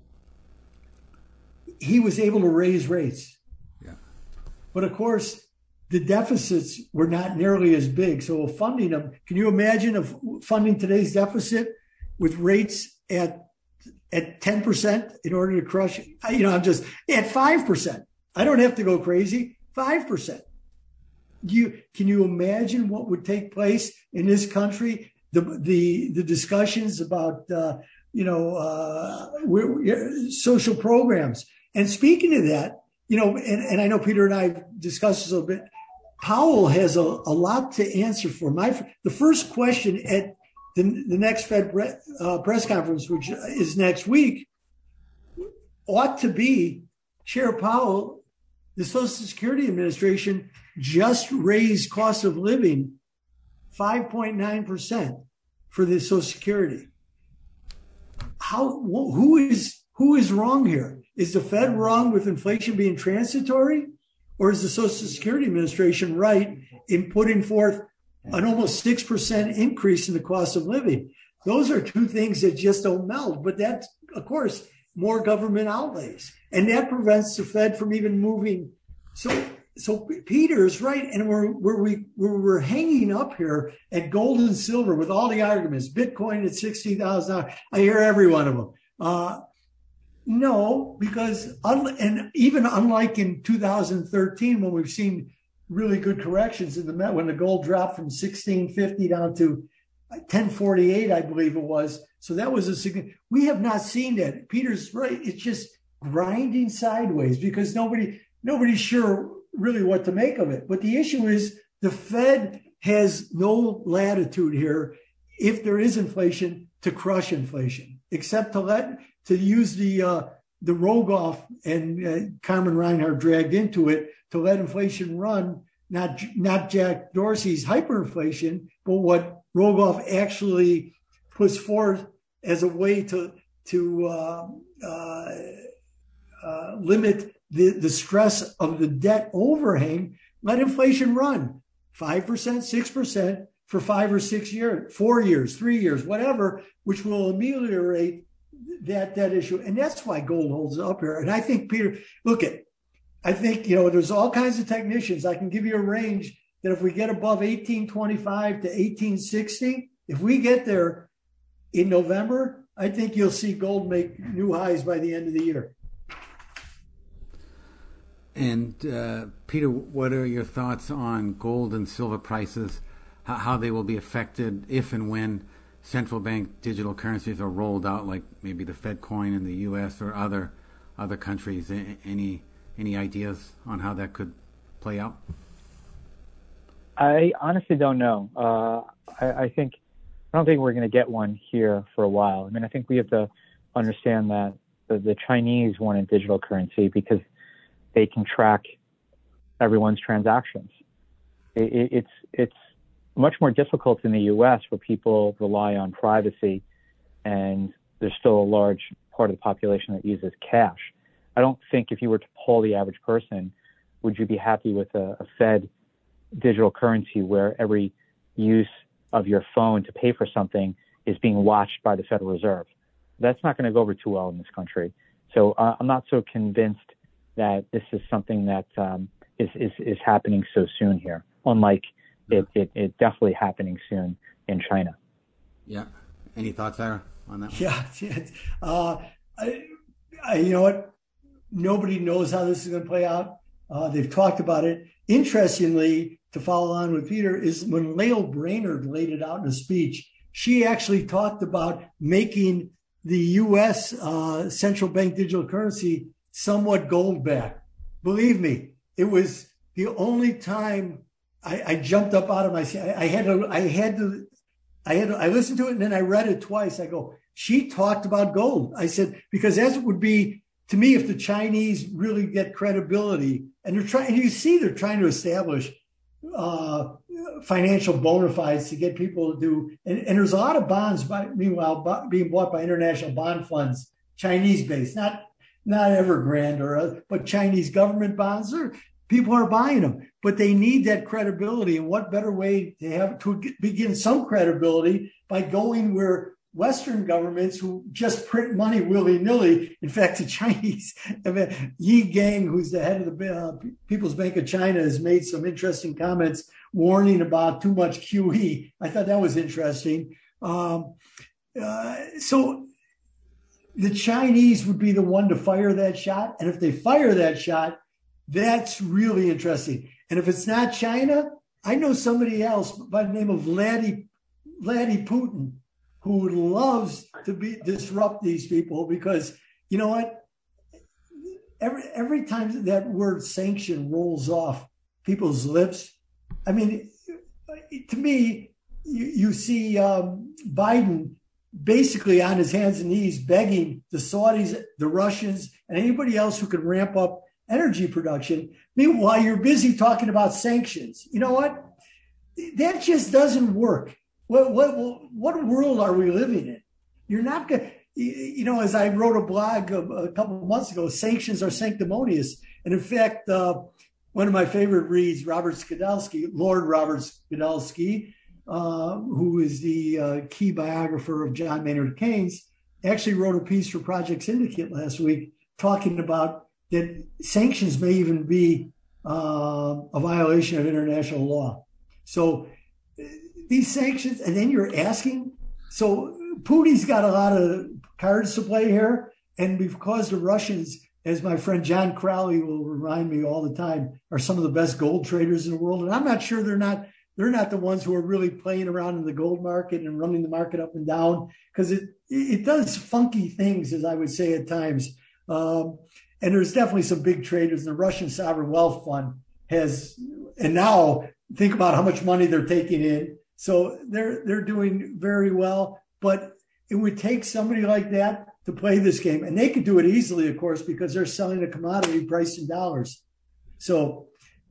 S2: He was able to raise rates.
S1: Yeah.
S2: But of course, the deficits were not nearly as big. So funding them, can you imagine if funding today's deficit with rates at at ten percent in order to crush, you know, I'm just at five percent. I don't have to go crazy, five percent. You, can you imagine what would take place in this country? The the the discussions about, uh, you know, uh, social programs. And speaking of that, you know, and, and I know Peter and I discussed this a little bit, Powell has a, a lot to answer for. My The first question at the, the next Fed uh, press conference, which is next week, ought to be, Chair Powell, the Social Security Administration just raised cost of living five point nine percent for the Social Security. How, who is, who is wrong here? Is the Fed wrong with inflation being transitory? Or is the Social Security Administration right in putting forth an almost six percent increase in the cost of living? Those are two things that just don't meld. But that's, of course, more government outlays. And that prevents the Fed from even moving. So so Peter is right. And we're, we're, we, we're, we're hanging up here at gold and silver with all the arguments. Bitcoin at sixty thousand dollars. I hear every one of them. Uh, No, because un- and even unlike in two thousand thirteen, when we've seen really good corrections in the Met, when the gold dropped from sixteen fifty down to ten forty-eight, I believe it was. So that was a significant. We have not seen that. Peter's right. It's just grinding sideways because nobody nobody's sure really what to make of it. But the issue is the Fed has no latitude here, if there is inflation, to crush inflation, except to let. to use the uh, the Rogoff and uh, Carmen Reinhart dragged into it to let inflation run, not not Jack Dorsey's hyperinflation, but what Rogoff actually puts forth as a way to to uh, uh, uh, limit the, the stress of the debt overhang. Let inflation run five percent, six percent for five or six years, four years, three years, whatever, which will ameliorate that that issue. And that's why gold holds up here. And I think, Peter, look at, I think, you know, there's all kinds of technicians. I can give you a range that if we get above eighteen twenty-five to eighteen sixty, if we get there in November, I think you'll see gold make new highs by the end of the year.
S1: And uh, Peter, what are your thoughts on gold and silver prices, how, how they will be affected if and when central bank digital currencies are rolled out, like maybe the Fed coin in the U S or other other countries? Any any ideas on how that could play out?
S3: I honestly don't know. Uh, I, I think I don't think we're going to get one here for a while. I mean, I think we have to understand that the, the Chinese wanted digital currency because they can track everyone's transactions. It, it, it's it's much more difficult in the U S where people rely on privacy, and there's still a large part of the population that uses cash. I don't think if you were to poll the average person, would you be happy with a, a Fed digital currency where every use of your phone to pay for something is being watched by the Federal Reserve? That's not going to go over too well in this country. So uh, I'm not so convinced that this is something that um, is, is, is happening so soon here, unlike it, it, it definitely happening soon in China.
S1: Yeah. Any thoughts, Ira, on that one?
S2: Yeah. yeah. Uh, I, I, you know what? Nobody knows how this is going to play out. Uh, they've talked about it. Interestingly, to follow on with Peter, is when Lael Brainerd laid it out in a speech, she actually talked about making the U S uh, central bank digital currency somewhat gold backed. Believe me, it was the only time I, I jumped up out of my seat. I, I had to, I had to, I had to, I listened to it and then I read it twice. I go, she talked about gold. I said, because as it would be to me, if the Chinese really get credibility, and they're trying, you see, they're trying to establish uh, financial bona fides to get people to do, and, and there's a lot of bonds, by, meanwhile, being bought by international bond funds, Chinese-based, not not Evergrande or, uh, but Chinese government bonds. Or people are buying them, but they need that credibility. And what better way to have to begin some credibility by going where Western governments who just print money willy-nilly. In fact, the Chinese, I mean, Yi Gang, who's the head of the uh, People's Bank of China, has made some interesting comments warning about too much Q E. I thought that was interesting. Um, uh, so the Chinese would be the one to fire that shot. And if they fire that shot, that's really interesting. And if it's not China, I know somebody else by the name of Vladdy, Vladdy Putin, who loves to be disrupt these people, because you know what? Every every time that word sanction rolls off people's lips, I mean, to me, you, you see um, Biden basically on his hands and knees begging the Saudis, the Russians, and anybody else who could ramp up energy production. Meanwhile, you're busy talking about sanctions. You know what? That just doesn't work. What, what, what world are we living in? You're not going to, you know, as I wrote a blog a, a couple of months ago, sanctions are sanctimonious. And in fact, uh, one of my favorite reads, Robert Skidelsky, Lord Robert Skidelsky, uh, who is the uh, key biographer of John Maynard Keynes, actually wrote a piece for Project Syndicate last week talking about that sanctions may even be uh, a violation of international law. So these sanctions, and then you're asking, so Putin's got a lot of cards to play here, and because the Russians, as my friend John Crowley will remind me all the time, are some of the best gold traders in the world, and I'm not sure they're not they're not the ones who are really playing around in the gold market and running the market up and down, because it it does funky things, as I would say at times. Um, and there's definitely some big traders. The Russian Sovereign Wealth Fund has, and now think about how much money they're taking in. So they're they're doing very well, but it would take somebody like that to play this game, and they could do it easily, of course, because they're selling a commodity priced in dollars. So,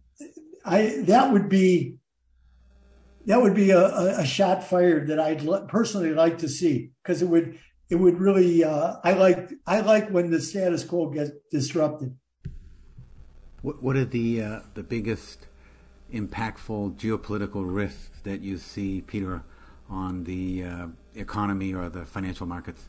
S2: I that would be that would be a, a shot fired that I'd personally like to see, because it would it would really uh, I like I like when the status quo gets disrupted.
S1: What what are the uh, the biggest impactful geopolitical risks that you see, Peter, on the uh, economy or the financial markets?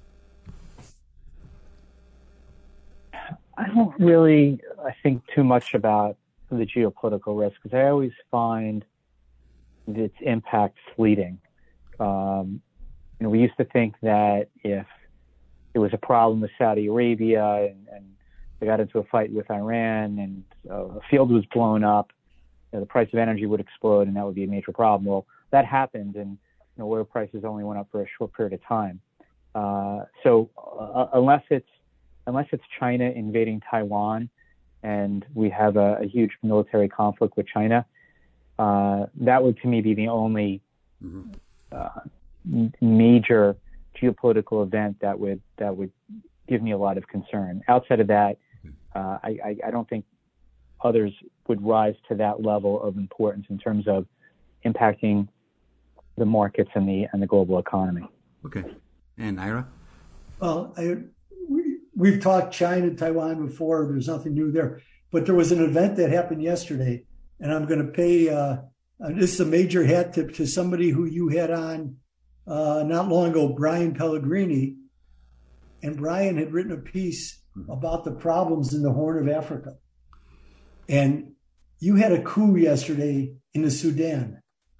S3: I don't really, I think too much about the geopolitical risk, because I always find its impact fleeting. Um, you know, we used to think that if it was a problem with Saudi Arabia and, and they got into a fight with Iran and uh, a field was blown up, you know, the price of energy would explode and that would be a major problem. Well, that happened, and you know, oil prices only went up for a short period of time. Uh, so uh, unless it's unless it's China invading Taiwan and we have a, a huge military conflict with China, uh, uh, that would to me be the only
S1: Mm-hmm.
S3: uh, major geopolitical event that would that would give me a lot of concern. Outside of that, uh, I, I, I don't think others would rise to that level of importance in terms of impacting the markets and the and the global economy.
S1: Okay, and Ira?
S2: Well, I, we, we've talked China, Taiwan before. There's nothing new there, but there was an event that happened yesterday, and I'm going to pay. Uh, uh, this is a major hat tip to somebody who you had on uh, not long ago, Brian Pellegrini, and Brian had written a piece about the problems in the Horn of Africa, and you had a coup yesterday in the Sudan.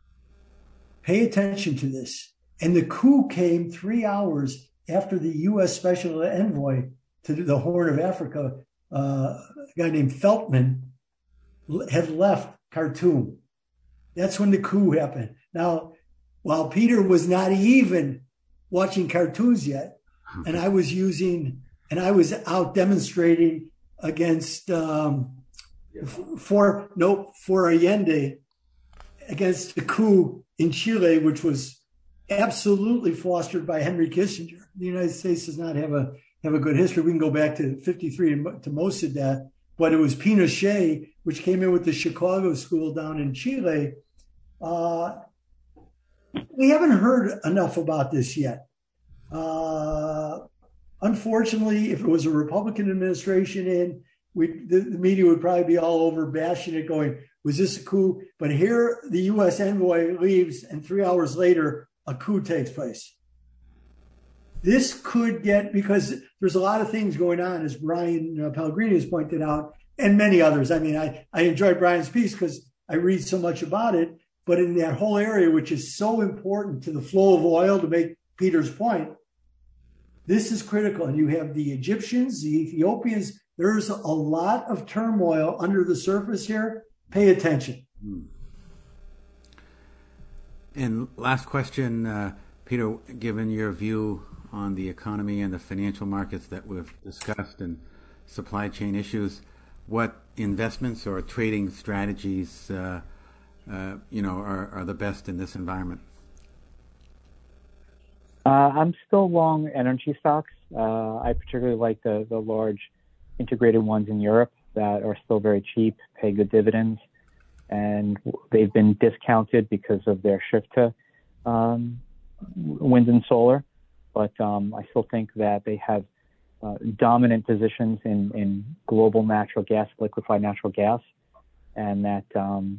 S2: Pay attention to this. And the coup came three hours after the U S Special Envoy to the Horn of Africa, uh, a guy named Feltman, had left Khartoum. That's when the coup happened. Now, while Peter was not even watching cartoons yet, and I was using, and I was out demonstrating against, um, for, no, for Allende, against the coup in Chile, which was absolutely fostered by Henry Kissinger. The United States does not have a have a good history. We can go back to fifty-three to Mossadegh, but it was Pinochet, which came in with the Chicago School down in Chile. Uh, we haven't heard enough about this yet. Uh, unfortunately, if it was a Republican administration in, we the, the media would probably be all over bashing it, going, was this a coup? But here the U S envoy leaves, and three hours later, a coup takes place. This could get, because there's a lot of things going on, as Brian uh, Pellegrini has pointed out, and many others. I mean, I, I enjoyed Brian's piece because I read so much about it, but in that whole area, which is so important to the flow of oil, to make Peter's point, this is critical. And you have the Egyptians, the Ethiopians. There's a lot of turmoil under the surface here. Pay attention.
S1: And last question, uh, Peter, given your view on the economy and the financial markets that we've discussed and supply chain issues, what investments or trading strategies, uh, uh, you know, are, are the best in this environment?
S3: Uh, I'm still long energy stocks. Uh, I particularly like the, the large integrated ones in Europe that are still very cheap, pay good dividends, and they've been discounted because of their shift to um, wind and solar. But um, I still think that they have uh, dominant positions in, in global natural gas, liquefied natural gas, and that um,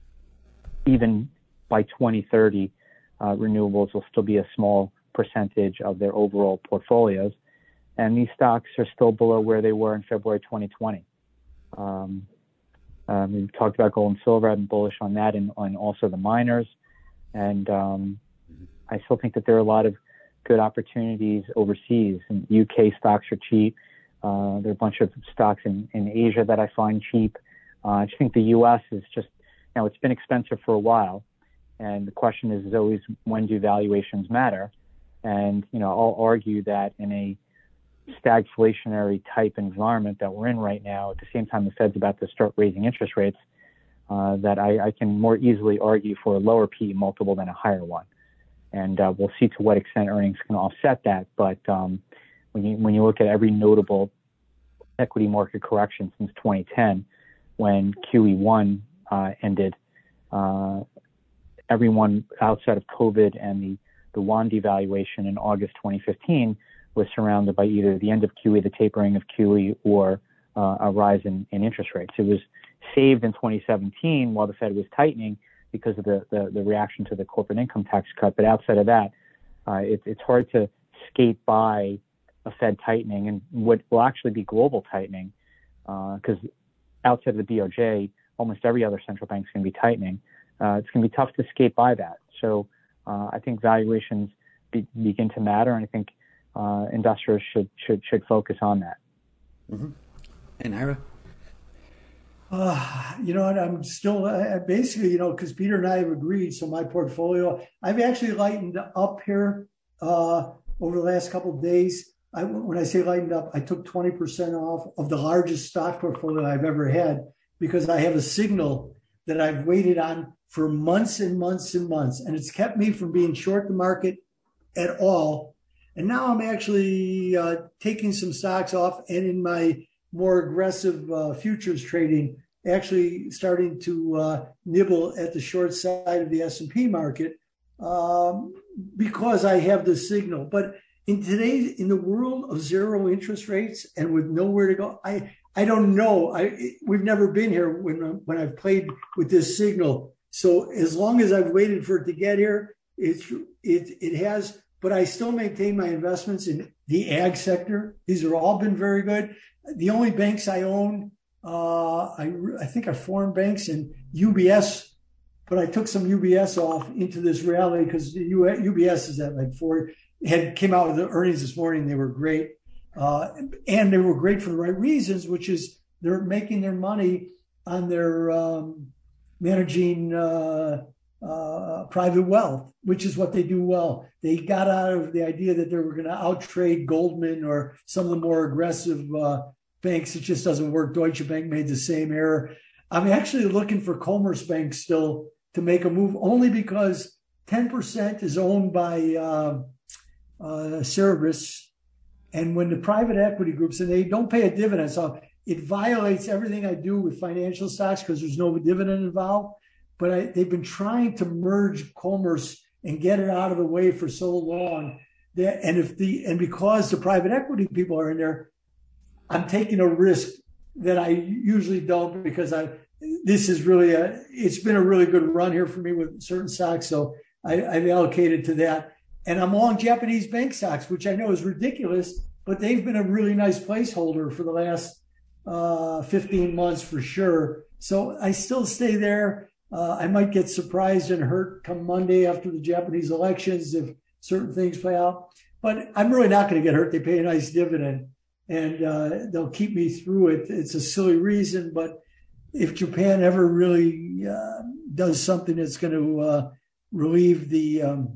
S3: even by twenty thirty, uh, renewables will still be a small percentage of their overall portfolios. And these stocks are still below where they were in February twenty twenty. Um, um, we talked about gold and silver. I'm bullish on that, and on also the miners. And um, I still think that there are a lot of good opportunities overseas. And U K stocks are cheap. Uh, there are a bunch of stocks in, in Asia that I find cheap. Uh, I just think the U S is just, now it's been expensive for a while. And the question is, is always, when do valuations matter? And, you know, I'll argue that in a stagflationary type environment that we're in right now, at the same time the Fed's about to start raising interest rates, uh, that I, I can more easily argue for a lower P E multiple than a higher one. And uh, we'll see to what extent earnings can offset that. But um, when you when you look at every notable equity market correction since twenty ten, when Q E one uh, ended, uh, everyone outside of COVID and the, the yuan devaluation in August twenty fifteen was surrounded by either the end of Q E, the tapering of Q E, or uh, a rise in, in interest rates. It was saved in twenty seventeen while the Fed was tightening because of the, the, the reaction to the corporate income tax cut. But outside of that, uh, it, it's hard to skate by a Fed tightening and what will actually be global tightening, because uh, outside of the B O J, almost every other central bank is going to be tightening. Uh, it's going to be tough to skate by that. So uh, I think valuations be, begin to matter, and I think uh, investors should should should focus on that.
S1: Mm-hmm. And Ira?
S2: Uh, you know, and I'm still uh, basically, you know, because Peter and I have agreed. So my portfolio, I've actually lightened up here uh, over the last couple of days. I, when I say lightened up, I took twenty percent off of the largest stock portfolio I've ever had because I have a signal that I've waited on for months and months and months. And it's kept me from being short the market at all. And now I'm actually uh, taking some stocks off, and in my more aggressive uh, futures trading, actually starting to uh, nibble at the short side of the S and P market um, because I have the signal. But in today's, in the world of zero interest rates and with nowhere to go, I, I don't know. I we've never been here when when I've played with this signal. So as long as I've waited for it to get here, it's it it has. But I still maintain my investments in the ag sector. These have all been very good. The only banks I own, uh, I I think are foreign banks and U B S. But I took some U B S off into this rally because U B S is at like four. Had came out with the earnings this morning. They were great. Uh, and they were great for the right reasons, which is they're making their money on their um, managing uh, uh, private wealth, which is what they do well. They got out of the idea that they were going to outtrade Goldman or some of the more aggressive uh, banks. It just doesn't work. Deutsche Bank made the same error. I'm actually looking for Commerzbank still to make a move, only because ten percent is owned by uh, uh, Cerberus. And when the private equity groups, and they don't pay a dividend, so it violates everything I do with financial stocks because there's no dividend involved. But I, they've been trying to merge Commerce and get it out of the way for so long. That, and if the and because the private equity people are in there, I'm taking a risk that I usually don't, because I this is really a it's been a really good run here for me with certain stocks. So I, I've allocated to that. And I'm long Japanese bank stocks, which I know is ridiculous, but they've been a really nice placeholder for the last uh, fifteen months for sure. So I still stay there. Uh, I might get surprised and hurt come Monday after the Japanese elections if certain things play out. But I'm really not going to get hurt. They pay a nice dividend, and uh, they'll keep me through it. It's a silly reason, but if Japan ever really uh, does something that's going to uh, relieve the um,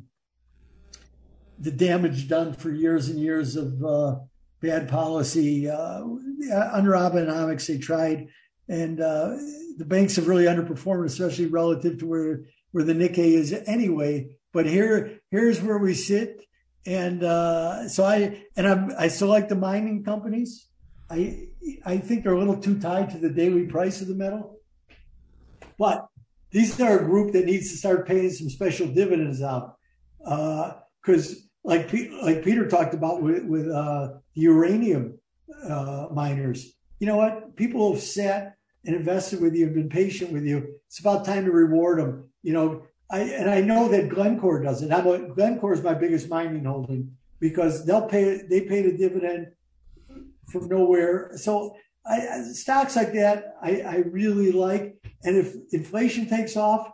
S2: the damage done for years and years of uh, bad policy. Uh, under Abenomics, they tried, and uh, the banks have really underperformed, especially relative to where, where the Nikkei is anyway. But here, here's where we sit. And uh, so I, and I'm, I still like the mining companies. I, I think they're a little too tied to the daily price of the metal. But these are a group that needs to start paying some special dividends out. Because uh, like like Peter talked about with, with uh, the uranium uh, miners, you know what? People have sat and invested with you and been patient with you. It's about time to reward them. You know, I and I know that Glencore does it. I'm a, Glencore is my biggest mining holding because they'll pay they pay the dividend from nowhere. So I, stocks like that I, I really like. And if inflation takes off,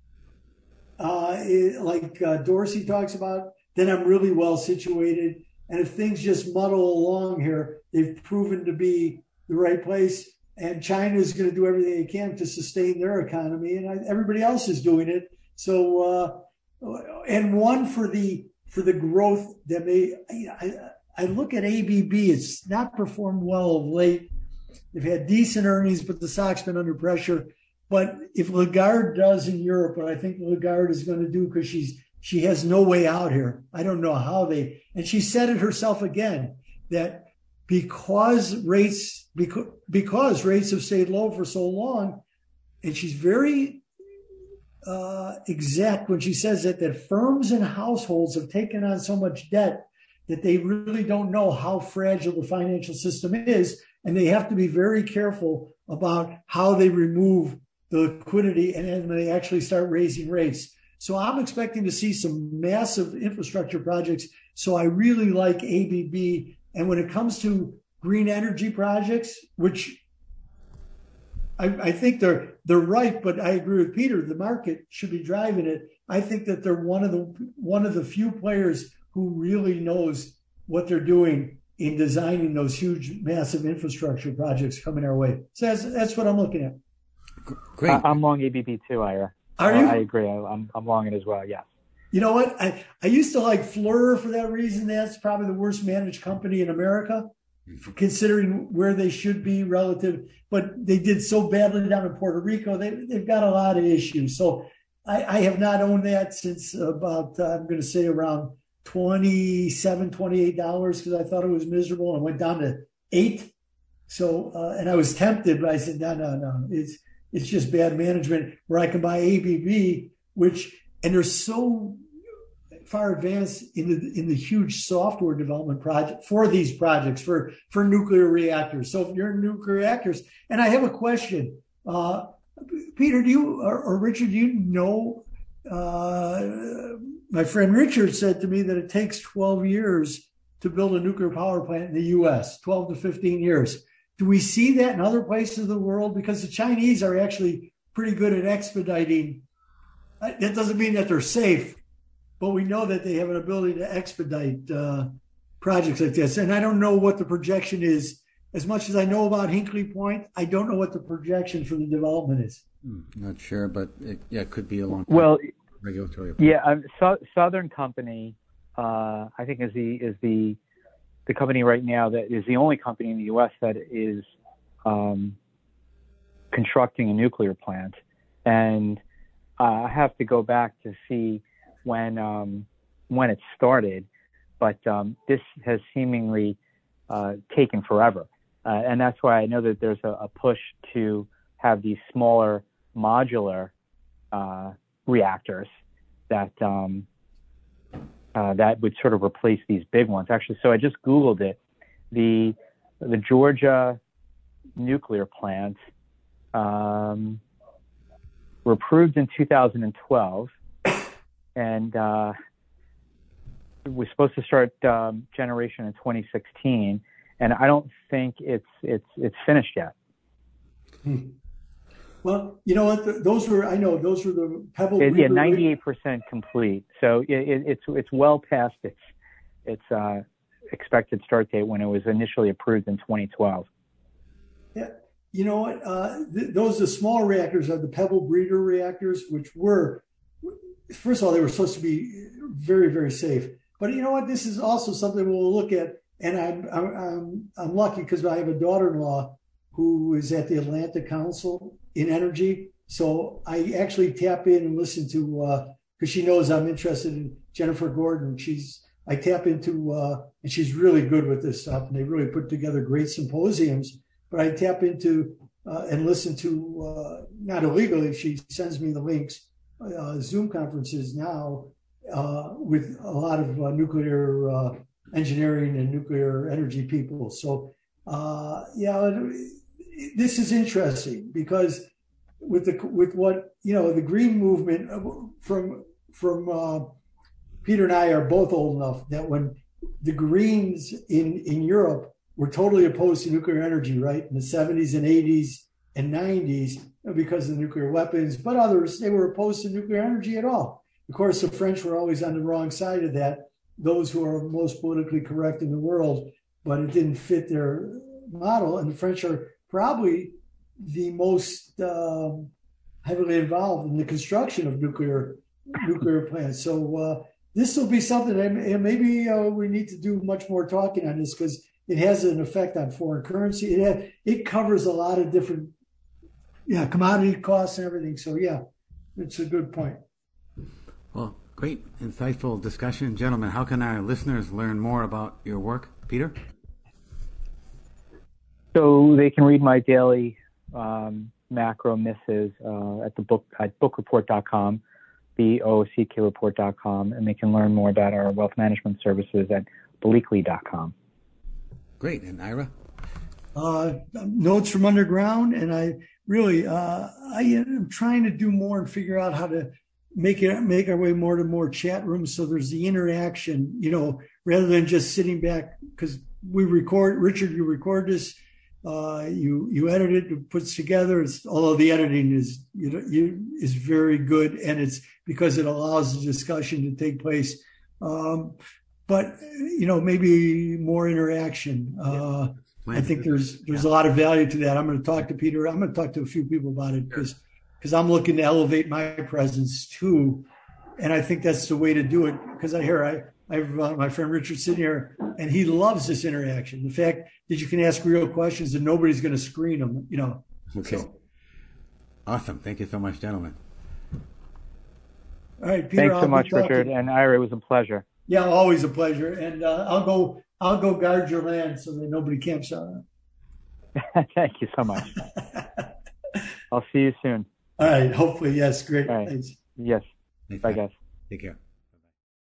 S2: uh, it, like uh, Dorsey talks about, then I'm really well situated. And if things just muddle along here, they've proven to be the right place. And China is going to do everything they can to sustain their economy, and I, everybody else is doing it. So, uh, and one for the for the growth that may. I, I look at A B B; it's not performed well of late. They've had decent earnings, but the stock's been under pressure. But if Lagarde does in Europe, what I think Lagarde is going to do, because she's she has no way out here. I don't know how they, and she said it herself again, that because rates, because, because rates have stayed low for so long, and she's very uh, exact when she says that, that firms and households have taken on so much debt that they really don't know how fragile the financial system is, and they have to be very careful about how they remove the liquidity and then they actually start raising rates. So I'm expecting to see some massive infrastructure projects. So I really like A B B. And when it comes to green energy projects, which I, I think they're they're right, but I agree with Peter, the market should be driving it. I think that they're one of the one of the few players who really knows what they're doing in designing those huge, massive infrastructure projects coming our way. So that's that's what I'm looking at.
S1: Great.
S3: Uh, I'm long A B B too, Ira.
S2: Are
S3: uh,
S2: you?
S3: I agree. I, I'm I'm long it as well. Yes.
S2: You know what? I, I used to like Fluor for that reason. That's probably the worst managed company in America. considering where they should be relative, but they did so badly down in Puerto Rico. They, they've got a lot of issues. So I, I have not owned that since about, uh, I'm going to say around twenty-seven dollars, twenty-eight dollars, because I thought it was miserable and went down to eight. So, uh, and I was tempted, but I said, no, no, no, it's, it's just bad management, where I can buy A B B, which, and they're so far advanced in the in the huge software development project for these projects for for nuclear reactors. So if you're in nuclear reactors, and I have a question, uh, Peter, do you or, or Richard, do you know? Uh, my friend Richard said to me that it takes twelve years to build a nuclear power plant in the U S, twelve to fifteen years. Do we see that in other places of the world? Because the Chinese are actually pretty good at expediting. That doesn't mean that they're safe, but we know that they have an ability to expedite uh, projects like this. And I don't know what the projection is. As much as I know about Hinkley Point, I don't know what the projection for the development is.
S1: Hmm, not sure, but it, yeah, it could be a long time.
S3: Well,
S1: regulatory.
S3: Yeah, um, so, Southern Company, uh, I think, is the is the the company right now that is the only company in the U S that is um, constructing a nuclear plant. And uh, I have to go back to see when um, when it started, but um, this has seemingly uh, taken forever. Uh, and that's why I know that there's a, a push to have these smaller modular uh, reactors that um, uh, that would sort of replace these big ones. Actually, so I just Googled it. The the Georgia nuclear plant um, were approved in two thousand twelve, and uh, it was supposed to start um, generation in twenty sixteen. And I don't think it's it's it's finished yet.
S2: Hmm. Well, you know what? Those were I know those were the Pebble.
S3: It, yeah, ninety-eight percent complete. So it, it, it's it's well past its its uh, expected start date when it was initially approved in twenty twelve.
S2: Yeah, you know what? Uh, th- those the small reactors are the Pebble breeder reactors, which were first of all they were supposed to be very very safe. But you know what? This is also something we'll look at. And I'm I'm I'm lucky because I have a daughter-in-law who is at the Atlanta Council in Energy. So I actually tap in and listen to because uh, she knows I'm interested in Jennifer Gordon. She's I tap into uh, and she's really good with this stuff. And they really put together great symposiums. But I tap into uh, and listen to uh, not illegally. She sends me the links, uh, Zoom conferences now uh, with a lot of uh, nuclear. Uh, engineering and nuclear energy people. So, uh, yeah, this is interesting because with the with what you know, the green movement from from uh, Peter and I are both old enough that when the Greens in in Europe were totally opposed to nuclear energy, right in the seventies and eighties and nineties because of the nuclear weapons, but others they were opposed to nuclear energy at all. Of course, the French were always on the wrong side of that. Those who are most politically correct in the world, but it didn't fit their model. And the French are probably the most um, heavily involved in the construction of nuclear nuclear plants. So uh, this will be something, and maybe uh, we need to do much more talking on this because it has an effect on foreign currency. It has, it covers a lot of different, yeah, commodity costs and everything. So yeah, it's a good point.
S1: Well, great, insightful discussion. Gentlemen, how can our listeners learn more about your work? Peter?
S3: So they can read my daily um, macro misses uh, at the book at book report dot com, B O C K report dot com, and they can learn more about our wealth management services at bleakley dot com.
S1: Great. And Ira?
S2: Uh, notes from underground, and I really, uh, I am trying to do more and figure out how to make it make our way more to more chat rooms so there's the interaction, you know, rather than just sitting back because we record, Richard, you record this, uh, you you edit it, it puts together, it's, although the editing is, you know, you, is very good and it's because it allows the discussion to take place. Um, but, you know, maybe more interaction. Uh, I think there's there's a lot of value to that. I'm going to talk to Peter. I'm going to talk to a few people about it because because I'm looking to elevate my presence too. And I think that's the way to do it because I hear I, I have uh, my friend Richard sitting here, and he loves this interaction. The fact that you can ask real questions and nobody's going to screen them, you know.
S1: Okay.
S2: So,
S1: awesome. Thank you so much, gentlemen.
S2: all right, Peter.
S3: Thanks so
S2: I'll be
S3: much,
S2: talking-
S3: Richard. And Ira, it was a pleasure.
S2: Yeah, always a pleasure. And uh, I'll go. I'll go guard your land so that nobody camps out.
S3: Thank you so much. I'll see you soon.
S2: All right. Hopefully, yes. Great.
S3: All right.
S2: Thanks.
S3: Yes.
S1: Thanks,
S3: Bye,
S1: man.
S3: guys.
S1: Take care.